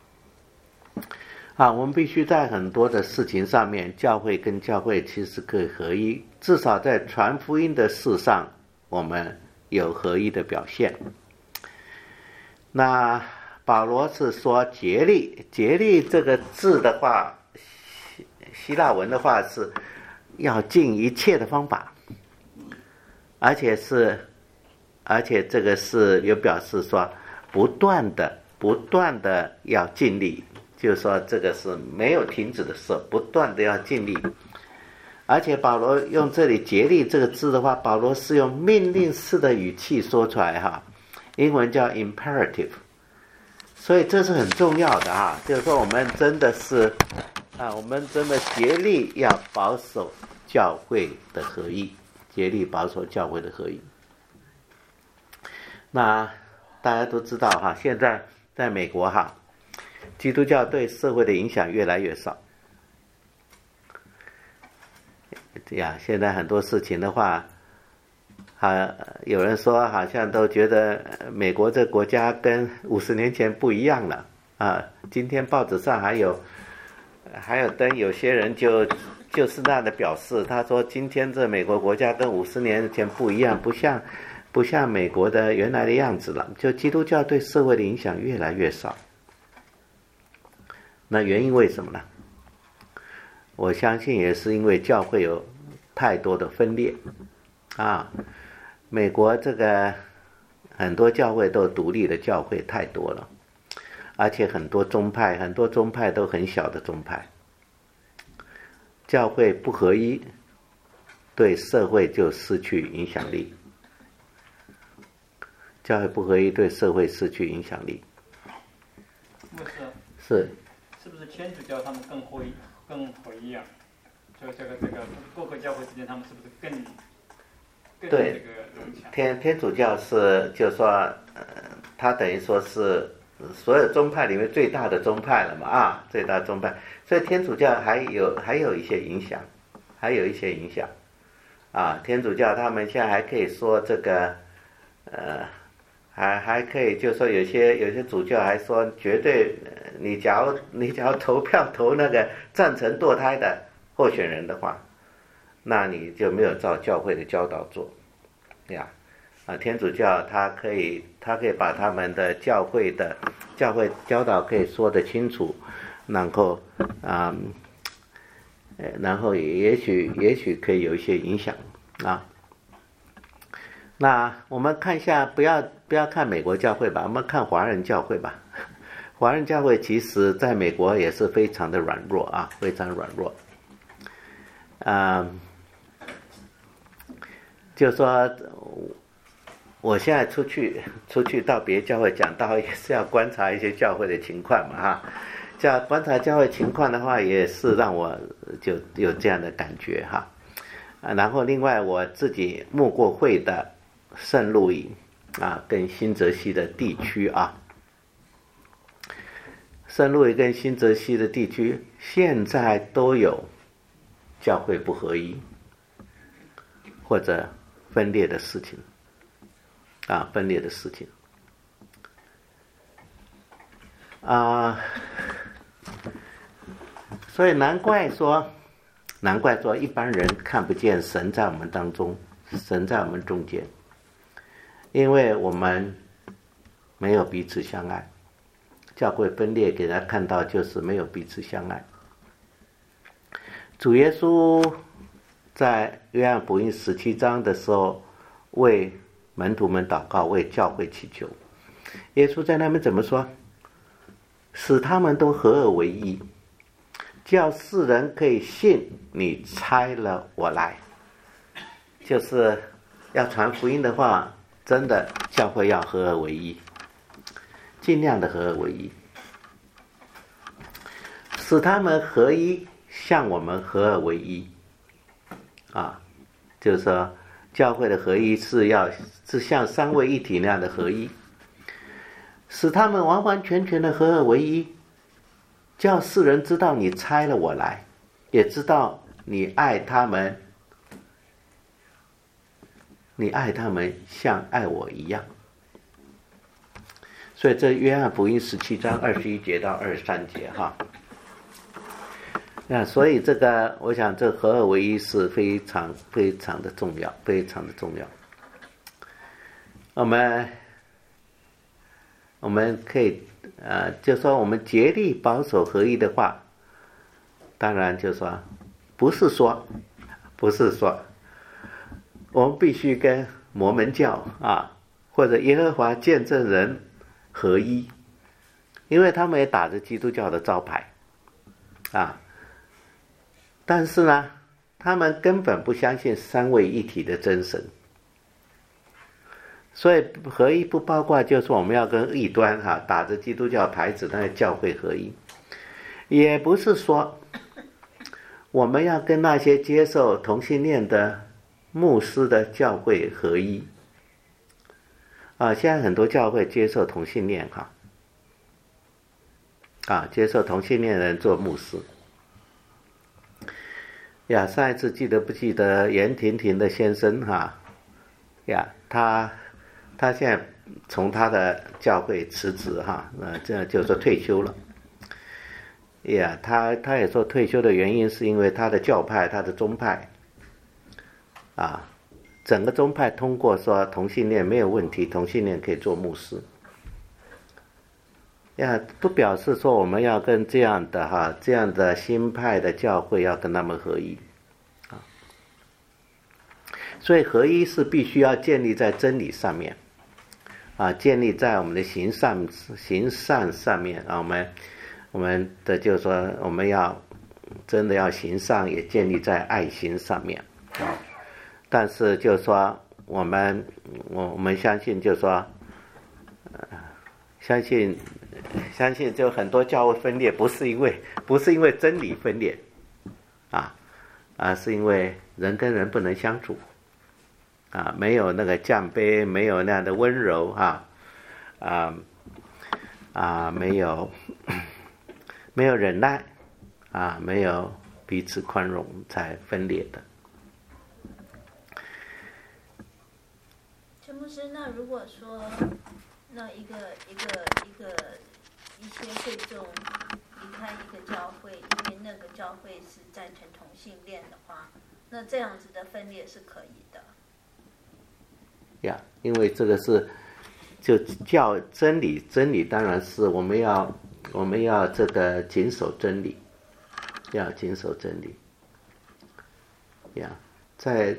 啊，我们必须在很多的事情上面，教会跟教会其实可以合一，至少在传福音的事上我们有合一的表现。那保罗是说竭力，竭力这个字的话，希希腊文的话是要尽一切的方法，而且是，而且这个是有表示说，不断的、不断的要尽力，就是说这个是没有停止的时候，不断的要尽力。而且保罗用这里竭力这个字的话，保罗是用命令式的语气说出来哈，英文叫 imperative， 所以这是很重要的哈，就是说我们真的是啊，我们真的竭力要保守教会的合一。竭力保守教会的合一。那大家都知道哈，现在在美国哈，基督教对社会的影响越来越少。这样，现在很多事情的话，啊，有人说好像都觉得美国这国家跟五十年前不一样了啊。今天报纸上还有还有登有些人就。就是那样的表示，他说今天这美国国家跟五十年前不一样，不像不像美国的原来的样子了，就基督教对社会的影响越来越少。那原因为什么呢？我相信也是因为教会有太多的分裂啊，美国这个很多教会都独立的教会太多了，而且很多宗派，很多宗派都很小的宗派。教会不合一，对社会就失去影响力。教会不合一，对社会失去影响力。 牧师是， 是不是天主教他们更合一、更合一啊？就这个这个各个教会之间，他们是不是更更这个融洽？ 天天主教是，就是说，呃，他等于说是所有宗派里面最大的宗派了嘛啊，最大宗派。所以天主教还有还有一些影响，还有一些影响，啊，天主教他们现在还可以说这个，呃，还还可以就说有些有些主教还说绝对，你假如你假如投票投那个赞成堕胎的候选人的话，那你就没有照教会的教导做，呀，啊，天主教他可以他可以把他们的教会的教会教导可以说得清楚。然后啊、呃，然后也许也许可以有一些影响啊。那我们看一下，不要不要看美国教会吧，我们看华人教会吧。华人教会其实在美国也是非常的软弱啊，非常软弱。啊、呃，就说我现在出去出去到别教会讲道，也是要观察一些教会的情况嘛哈。叫观察教会情况的话，也是让我就有这样的感觉哈。啊，然后另外我自己牧过会的圣路易啊，跟新泽西的地区啊，圣路易跟新泽西的地区现在都有教会不合一或者分裂的事情啊，分裂的事情啊，所以难怪说，难怪说一般人看不见神在我们当中，神在我们中间，因为我们没有彼此相爱。教会分裂给他看到就是没有彼此相爱。主耶稣在约翰福音十七章的时候为门徒们祷告，为教会祈求。耶稣在那边怎么说？使他们都合而为一，叫世人可以信你差了我来。就是要传福音的话，真的教会要合而为一，尽量的合而为一，使他们合一，像我们合而为一啊，就是说教会的合一是要是像三位一体那样的合一，使他们完完全全的合而为一，叫世人知道你差了我来，也知道你爱他们，你爱他们像爱我一样。所以这约翰福音十七章二十一节到二十三节哈，那所以这个我想这合而为一是非常非常的重要，非常的重要。我们我们可以呃，就说我们竭力保守合一的话，当然就说不是说不是说我们必须跟摩门教啊或者耶和华见证人合一，因为他们也打着基督教的招牌啊，但是呢他们根本不相信三位一体的真神。所以合一不包括就是我们要跟异端哈、啊、打着基督教牌子那个教会合一，也不是说我们要跟那些接受同性恋的牧师的教会合一啊。现在很多教会接受同性恋哈啊，接受同性恋人做牧师呀。上一次记得不记得严婷婷的先生哈呀，他他现在从他的教会辞职哈，呃，这样就是说退休了。呀，他他也说退休的原因是因为他的教派，他的宗派，啊，整个宗派通过说同性恋没有问题，同性恋可以做牧师。呀，不表示说我们要跟这样的哈这样的新派的教会要跟他们合一。所以合一是必须要建立在真理上面，啊，建立在我们的行善行善上面啊，我们我们的就是说我们要真的要行善，也建立在爱心上面啊。但是就是说我们我我们相信就是说，呃，相信相信就很多教会分裂不是因为不是因为真理分裂，啊啊是因为人跟人不能相处。啊，没有那个降卑，没有那样的温柔哈，啊啊，没有没有忍耐，啊，没有彼此宽容，才分裂的。 陈牧师，那如果说那一个一个一个一些会众离开一个教会，因为那个教会是赞成同性恋的话，那这样子的分裂是可以的。 呀，因为这个是就教真理，真理当然是我们要我们要这个谨守真理，要谨守真理。呀，在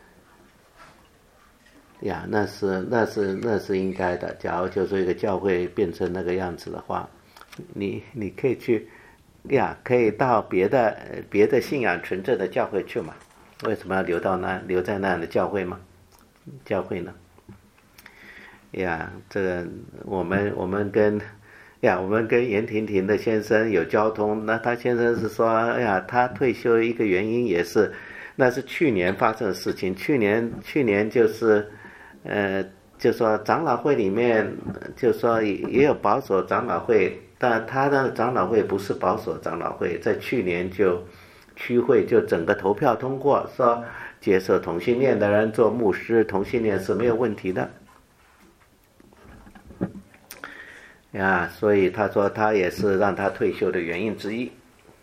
呀，那是那是那是应该的。假如就是一个教会变成那个样子的话，你你可以去呀，可以到别的别的信仰纯正的教会去嘛？为什么要留到那留在那样的教会吗？教会呢？呀，这个我们我们跟呀，我们跟严婷婷的先生有交通。那他先生是说，哎呀，他退休一个原因也是，那是去年发生的事情。去年去年就是，呃， 就说长老会里面，就说也有保守长老会，但他的长老会不是保守长老会，在去年就区会就整个投票通过，说接受同性恋的人做牧师，同性恋是没有问题的。呀，所以他说他也是让他退休的原因之一。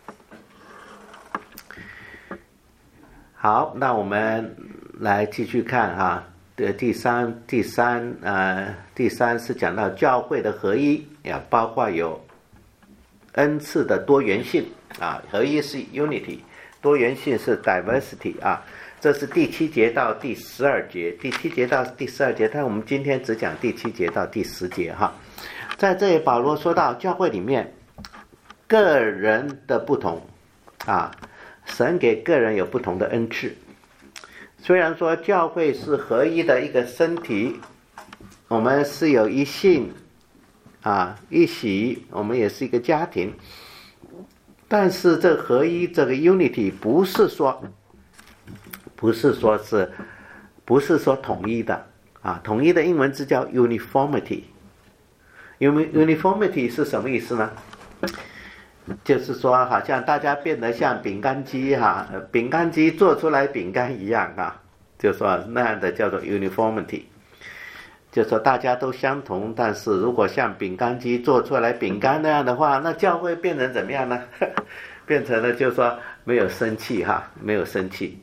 好，那我们来继续看哈。的第三第三呃第三是讲到教会的合一，也包括有恩赐的多元性啊，合一是 unity， 多元性是 diversity 啊，这是第七节到第十二节，第七节到第十二节，但我们今天只讲第七节到第十节哈。在这里保罗说到教会里面个人的不同啊，神给个人有不同的恩赐。虽然说教会是合一的一个身体，我们是有一信啊一喜，我们也是一个家庭，但是这合一这个 unity 不是说不是说是不是说统一的啊，统一的英文字叫 uniformity。 uniformity 是什么意思呢？就是说好像大家变得像饼干机哈，饼干机做出来饼干一样啊，就说那样的叫做 uniformity， 就说大家都相同，但是如果像饼干机做出来饼干那样的话，那教会变成怎么样呢？变成了就是说没有生气哈，没有生气。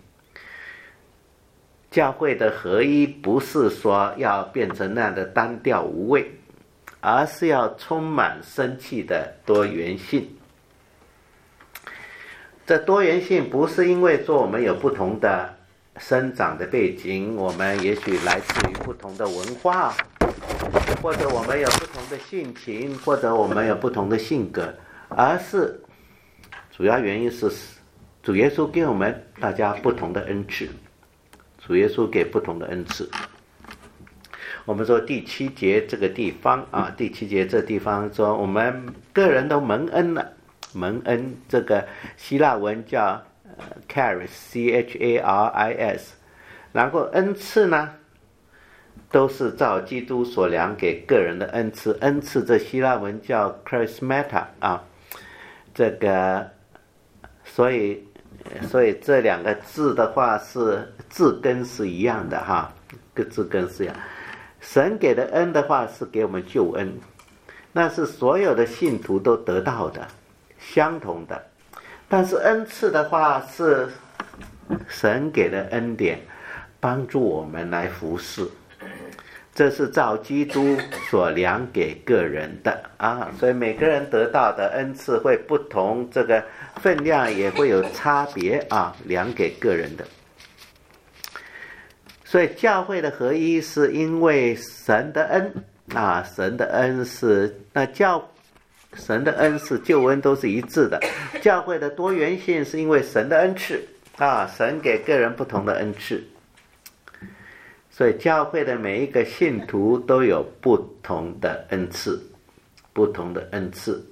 教会的合一不是说要变成那样的单调无味，而是要充满生气的多元性。这多元性不是因为说我们有不同的生长的背景，我们也许来自于不同的文化，或者我们有不同的性情，或者我们有不同的性格，而是主要原因是主耶稣给我们大家不同的恩赐，主耶稣给不同的恩赐。我们说第七节这个地方啊，第七节这地方说我们个人都蒙恩了，蒙恩这个希腊文叫 charis C H A R I S， 然后恩赐呢都是照基督所量给个人的恩赐，恩赐这希腊文叫 charismata 啊，这个所以所以这两个字的话是字根是一样的哈，个字根是一样。神给的恩的话是给我们救恩，那是所有的信徒都得到的，相同的。但是恩赐的话是神给的恩典，帮助我们来服侍，这是照基督所量给个人的啊，所以每个人得到的恩赐会不同，这个分量也会有差别啊，量给个人的。所以教会的合一是因为神的恩啊，神的恩是那教神的恩是救恩都是一致的。教会的多元性是因为神的恩赐啊，神给个人不同的恩赐，所以教会的每一个信徒都有不同的恩赐，不同的恩赐。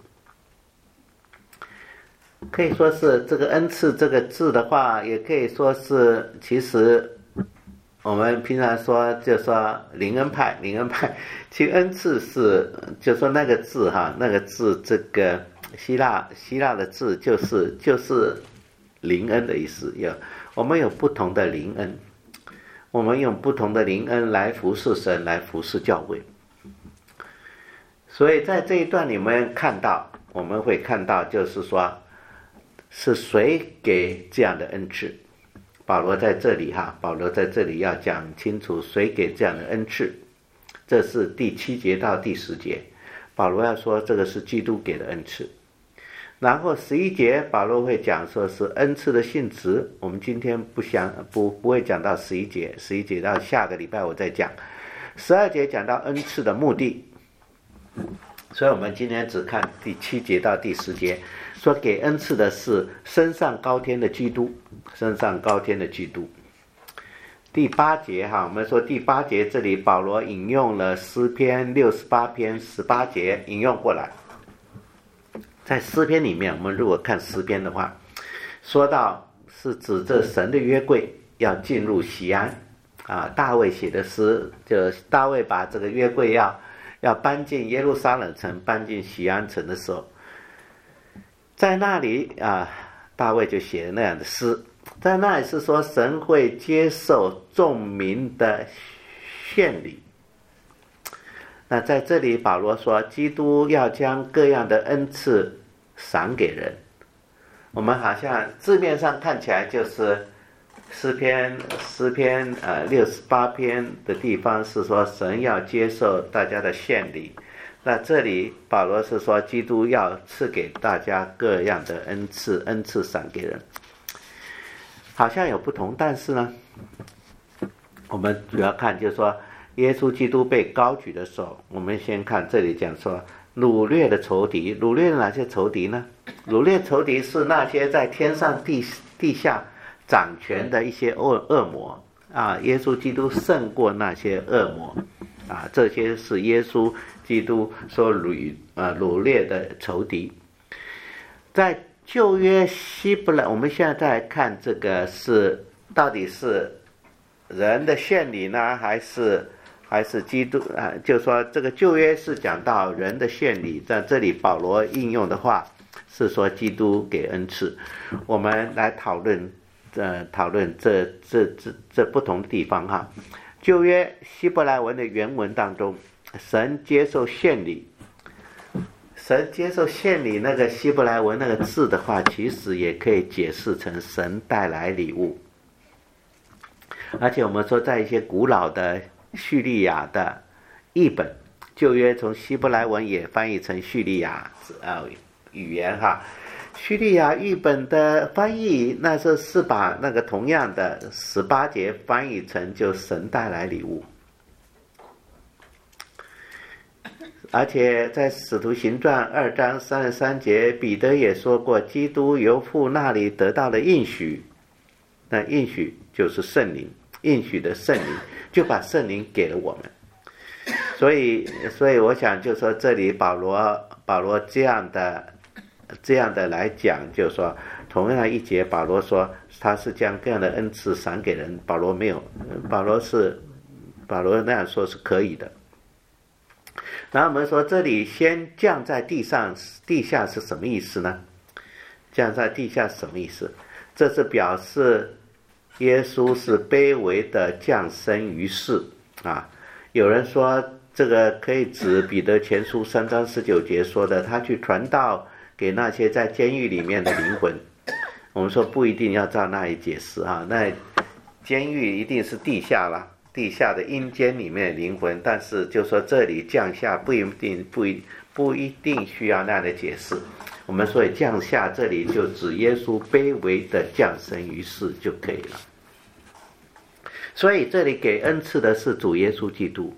可以说是这个恩赐这个字的话，也可以说是其实我们平常说就说灵恩派，灵恩派其实恩赐是就说那个字哈，那个字这个希腊希腊的字就是就是灵恩的意思，有我们有不同的灵恩，我们用不同的灵恩来服侍神，来服侍教会。所以在这一段里面看到，我们会看到就是说是谁给这样的恩赐。保罗在这里哈，保罗在这里要讲清楚谁给这样的恩赐，这是第七节到第十节，保罗要说这个是基督给的恩赐。然后十一节保罗会讲说是恩赐的性质，我们今天不想不不会讲到十一节，十一节到下个礼拜我再讲。十二节讲到恩赐的目的，所以我们今天只看第七节到第十节，说给恩赐的是升上高天的基督，升上高天的基督。第八节哈，我们说第八节这里保罗引用了诗篇六十八篇十八节引用过来。在诗篇里面，我们如果看诗篇的话，说到是指着神的约柜要进入锡安啊，大卫写的诗，就大卫把这个约柜要要搬进耶路撒冷城，搬进锡安城的时候，在那里啊，大卫就写了那样的诗，在那里是说神会接受众民的献礼。那在这里保罗说，基督要将各样的恩赐赏给人。我们好像字面上看起来就是诗篇诗篇呃六十八篇的地方是说神要接受大家的献礼，那这里保罗是说基督要赐给大家各样的恩赐，恩赐赏给人，好像有不同，但是呢，我们主要看就是说耶稣基督被高举的时候，我们先看这里讲说掳掠的仇敌，掳掠的哪些仇敌呢？掳掠仇敌是那些在天上地地下掌权的一些恶恶魔啊，耶稣基督胜过那些恶魔啊，这些是耶稣基督所掳呃掳掠的仇敌。在旧约希伯来，我们现在在看这个是到底是人的献礼呢，还是还是基督啊？就说这个旧约是讲到人的献礼，在这里保罗应用的话是说基督给恩赐。我们来讨论呃讨论这这这这不同的地方哈。旧约希伯来文的原文当中，神接受献礼，神接受献礼那个希伯来文那个字的话，其实也可以解释成神带来礼物。而且我们说在一些古老的叙利亚的译本，旧约从希伯来文也翻译成叙利亚呃语言哈。叙利亚译本的翻译，那是是把那个同样的十八节翻译成就神带来礼物。而且在使徒行传二章三十三节，彼得也说过，基督由父那里得到了应许，那应许就是圣灵，应许的圣灵就把圣灵给了我们。所以所以我想就说这里保罗保罗这样的这样的来讲，就是说同样一节保罗说他是将各样的恩赐赏给人，保罗没有，保罗是保罗那样说是可以的。然后我们说这里先降在地上地下是什么意思呢？降在地下是什么意思？这是表示耶稣是卑微的降生于世啊。有人说这个可以指彼得前书三章十九节说的，他去传道给那些在监狱里面的灵魂。我们说不一定要照那里解释啊，那监狱一定是地下啦，地下的阴间里面的灵魂，但是就说这里降下不一定不一不一定需要那样的解释。我们所以降下这里就指耶稣卑微的降生于世就可以了。所以这里给恩赐的是主耶稣基督。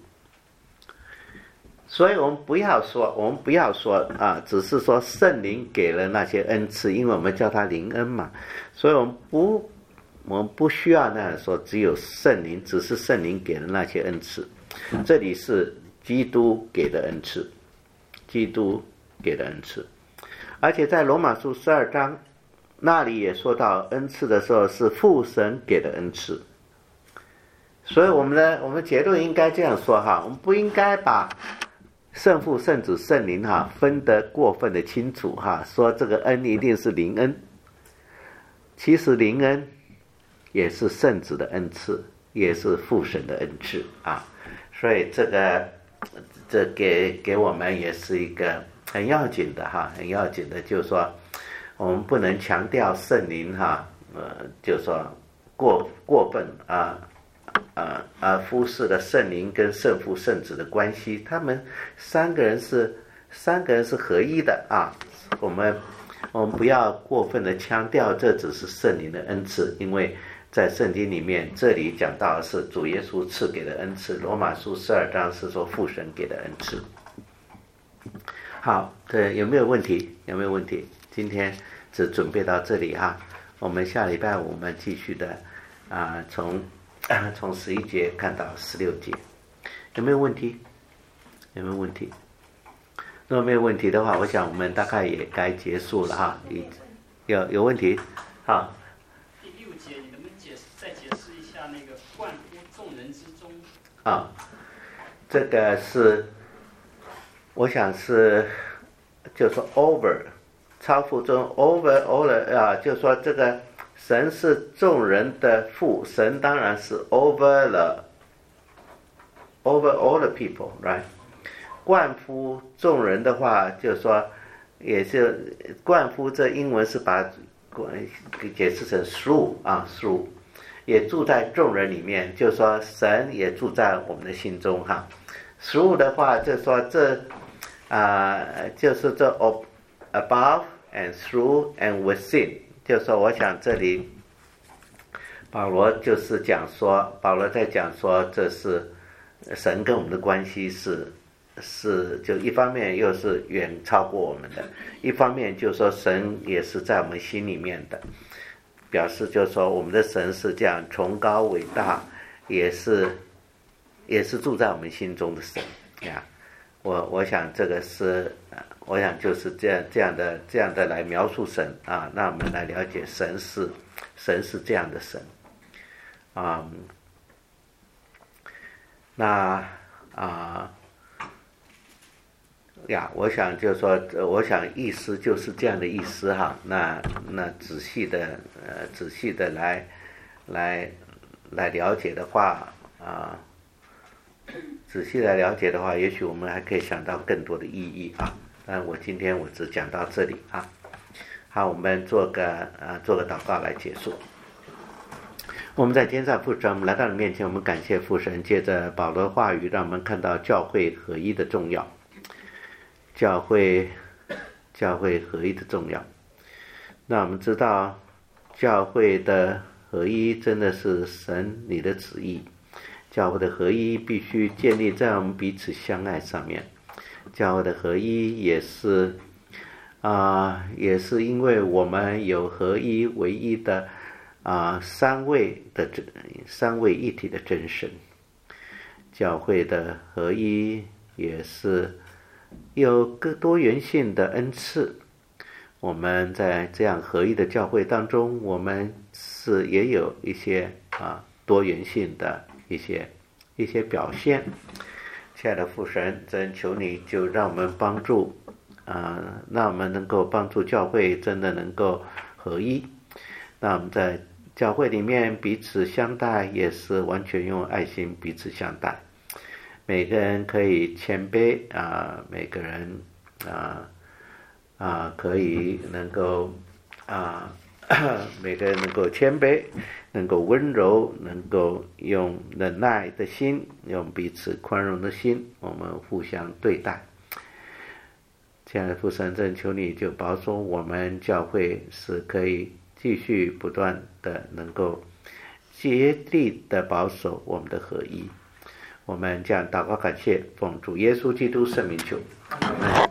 所以我们不要说，我们不要说啊，只是说圣灵给了那些恩赐，因为我们叫他灵恩嘛，所以我们不，我们不需要那样说，只有圣灵，只是圣灵给了那些恩赐。这里是基督给的恩赐，基督给的恩赐，而且在罗马书十二章那里也说到恩赐的时候是父神给的恩赐。所以我们呢，我们结论应该这样说哈，我们不应该把圣父、圣子、圣灵哈分得过分的清楚哈，说这个恩一定是灵恩。其实灵恩也是圣子的恩赐，也是父神的恩赐啊。所以这个这给给我们也是一个很要紧的哈，很要紧的，就是说我们不能强调圣灵哈，呃，就是说过过分啊。呃呃，忽视了圣灵跟圣父圣子的关系，他们三个人是三个人是合一的啊。我们我们不要过分的强调这只是圣灵的恩赐，因为在圣经里面这里讲到的是主耶稣赐给的恩赐，罗马书十二章是说父神给的恩赐。好，这有没有问题？有没有问题？今天只准备到这里哈，我们下礼拜五我们继续的啊、呃，从。从十一节看到十六节，有没有问题？有没有问题？如果没有问题的话，我想我们大概也该结束了哈。有有问题？好。 第六节，你能不能解释再解释一下那个冠夫众人之中。 啊，这个是，我想是，就说 over， 超乎中 over all 啊，就说这个神是众人的父，神当然是 over the over all the people，right？ 冠夫众人的话，就是说，也是冠夫这英文是把解释成 through 啊 through， 也住在众人里面，就是说神也住在我们的心中哈。through 的话，就是说这啊、呃、就是这 above and through and within， 就是说我想这里保罗就是讲说，保罗在讲说这是神跟我们的关系是。是，就一方面又是远超过我们的，一方面就是说神也是在我们心里面的，表示就是说我们的神是这样崇高伟大，也是也是住在我们心中的神呀。我我想这个是，我想就是这样这样的这样的来描述神啊，那我们来了解神是神是这样的神啊、嗯，那啊。呀，我想就是说，我想意思就是这样的意思哈。那那仔细的呃，仔细的来来来了解的话啊，仔细来了解的话，也许我们还可以想到更多的意义啊。但我今天我只讲到这里啊。好，我们做个啊做个祷告来结束。我们在天上父神，我们来到你面前，我们感谢父神，借着保罗的话语，让我们看到教会合一的重要。教会教会合一的重要，那我们知道教会的合一真的是神你的旨意，教会的合一必须建立在我们彼此相爱上面，教会的合一也是啊、呃，也是因为我们有合一唯一的啊、呃、三位的三位一体的真神，教会的合一也是有更多元性的恩赐，我们在这样合一的教会当中，我们是也有一些啊多元性的一些一些表现。亲爱的父神，真求你就让我们帮助啊，让我们能够帮助教会真的能够合一。那我们在教会里面彼此相待，也是完全用爱心彼此相待。每个人可以谦卑啊，每个人啊啊可以能够啊，每个人能够谦卑，能够温柔，能够用忍耐的心，用彼此宽容的心，我们互相对待。亲爱的父神，真求你就保守我们教会是可以继续不断的能够竭力的保守我们的合一。我们将祷告感谢，奉主耶稣基督圣名求。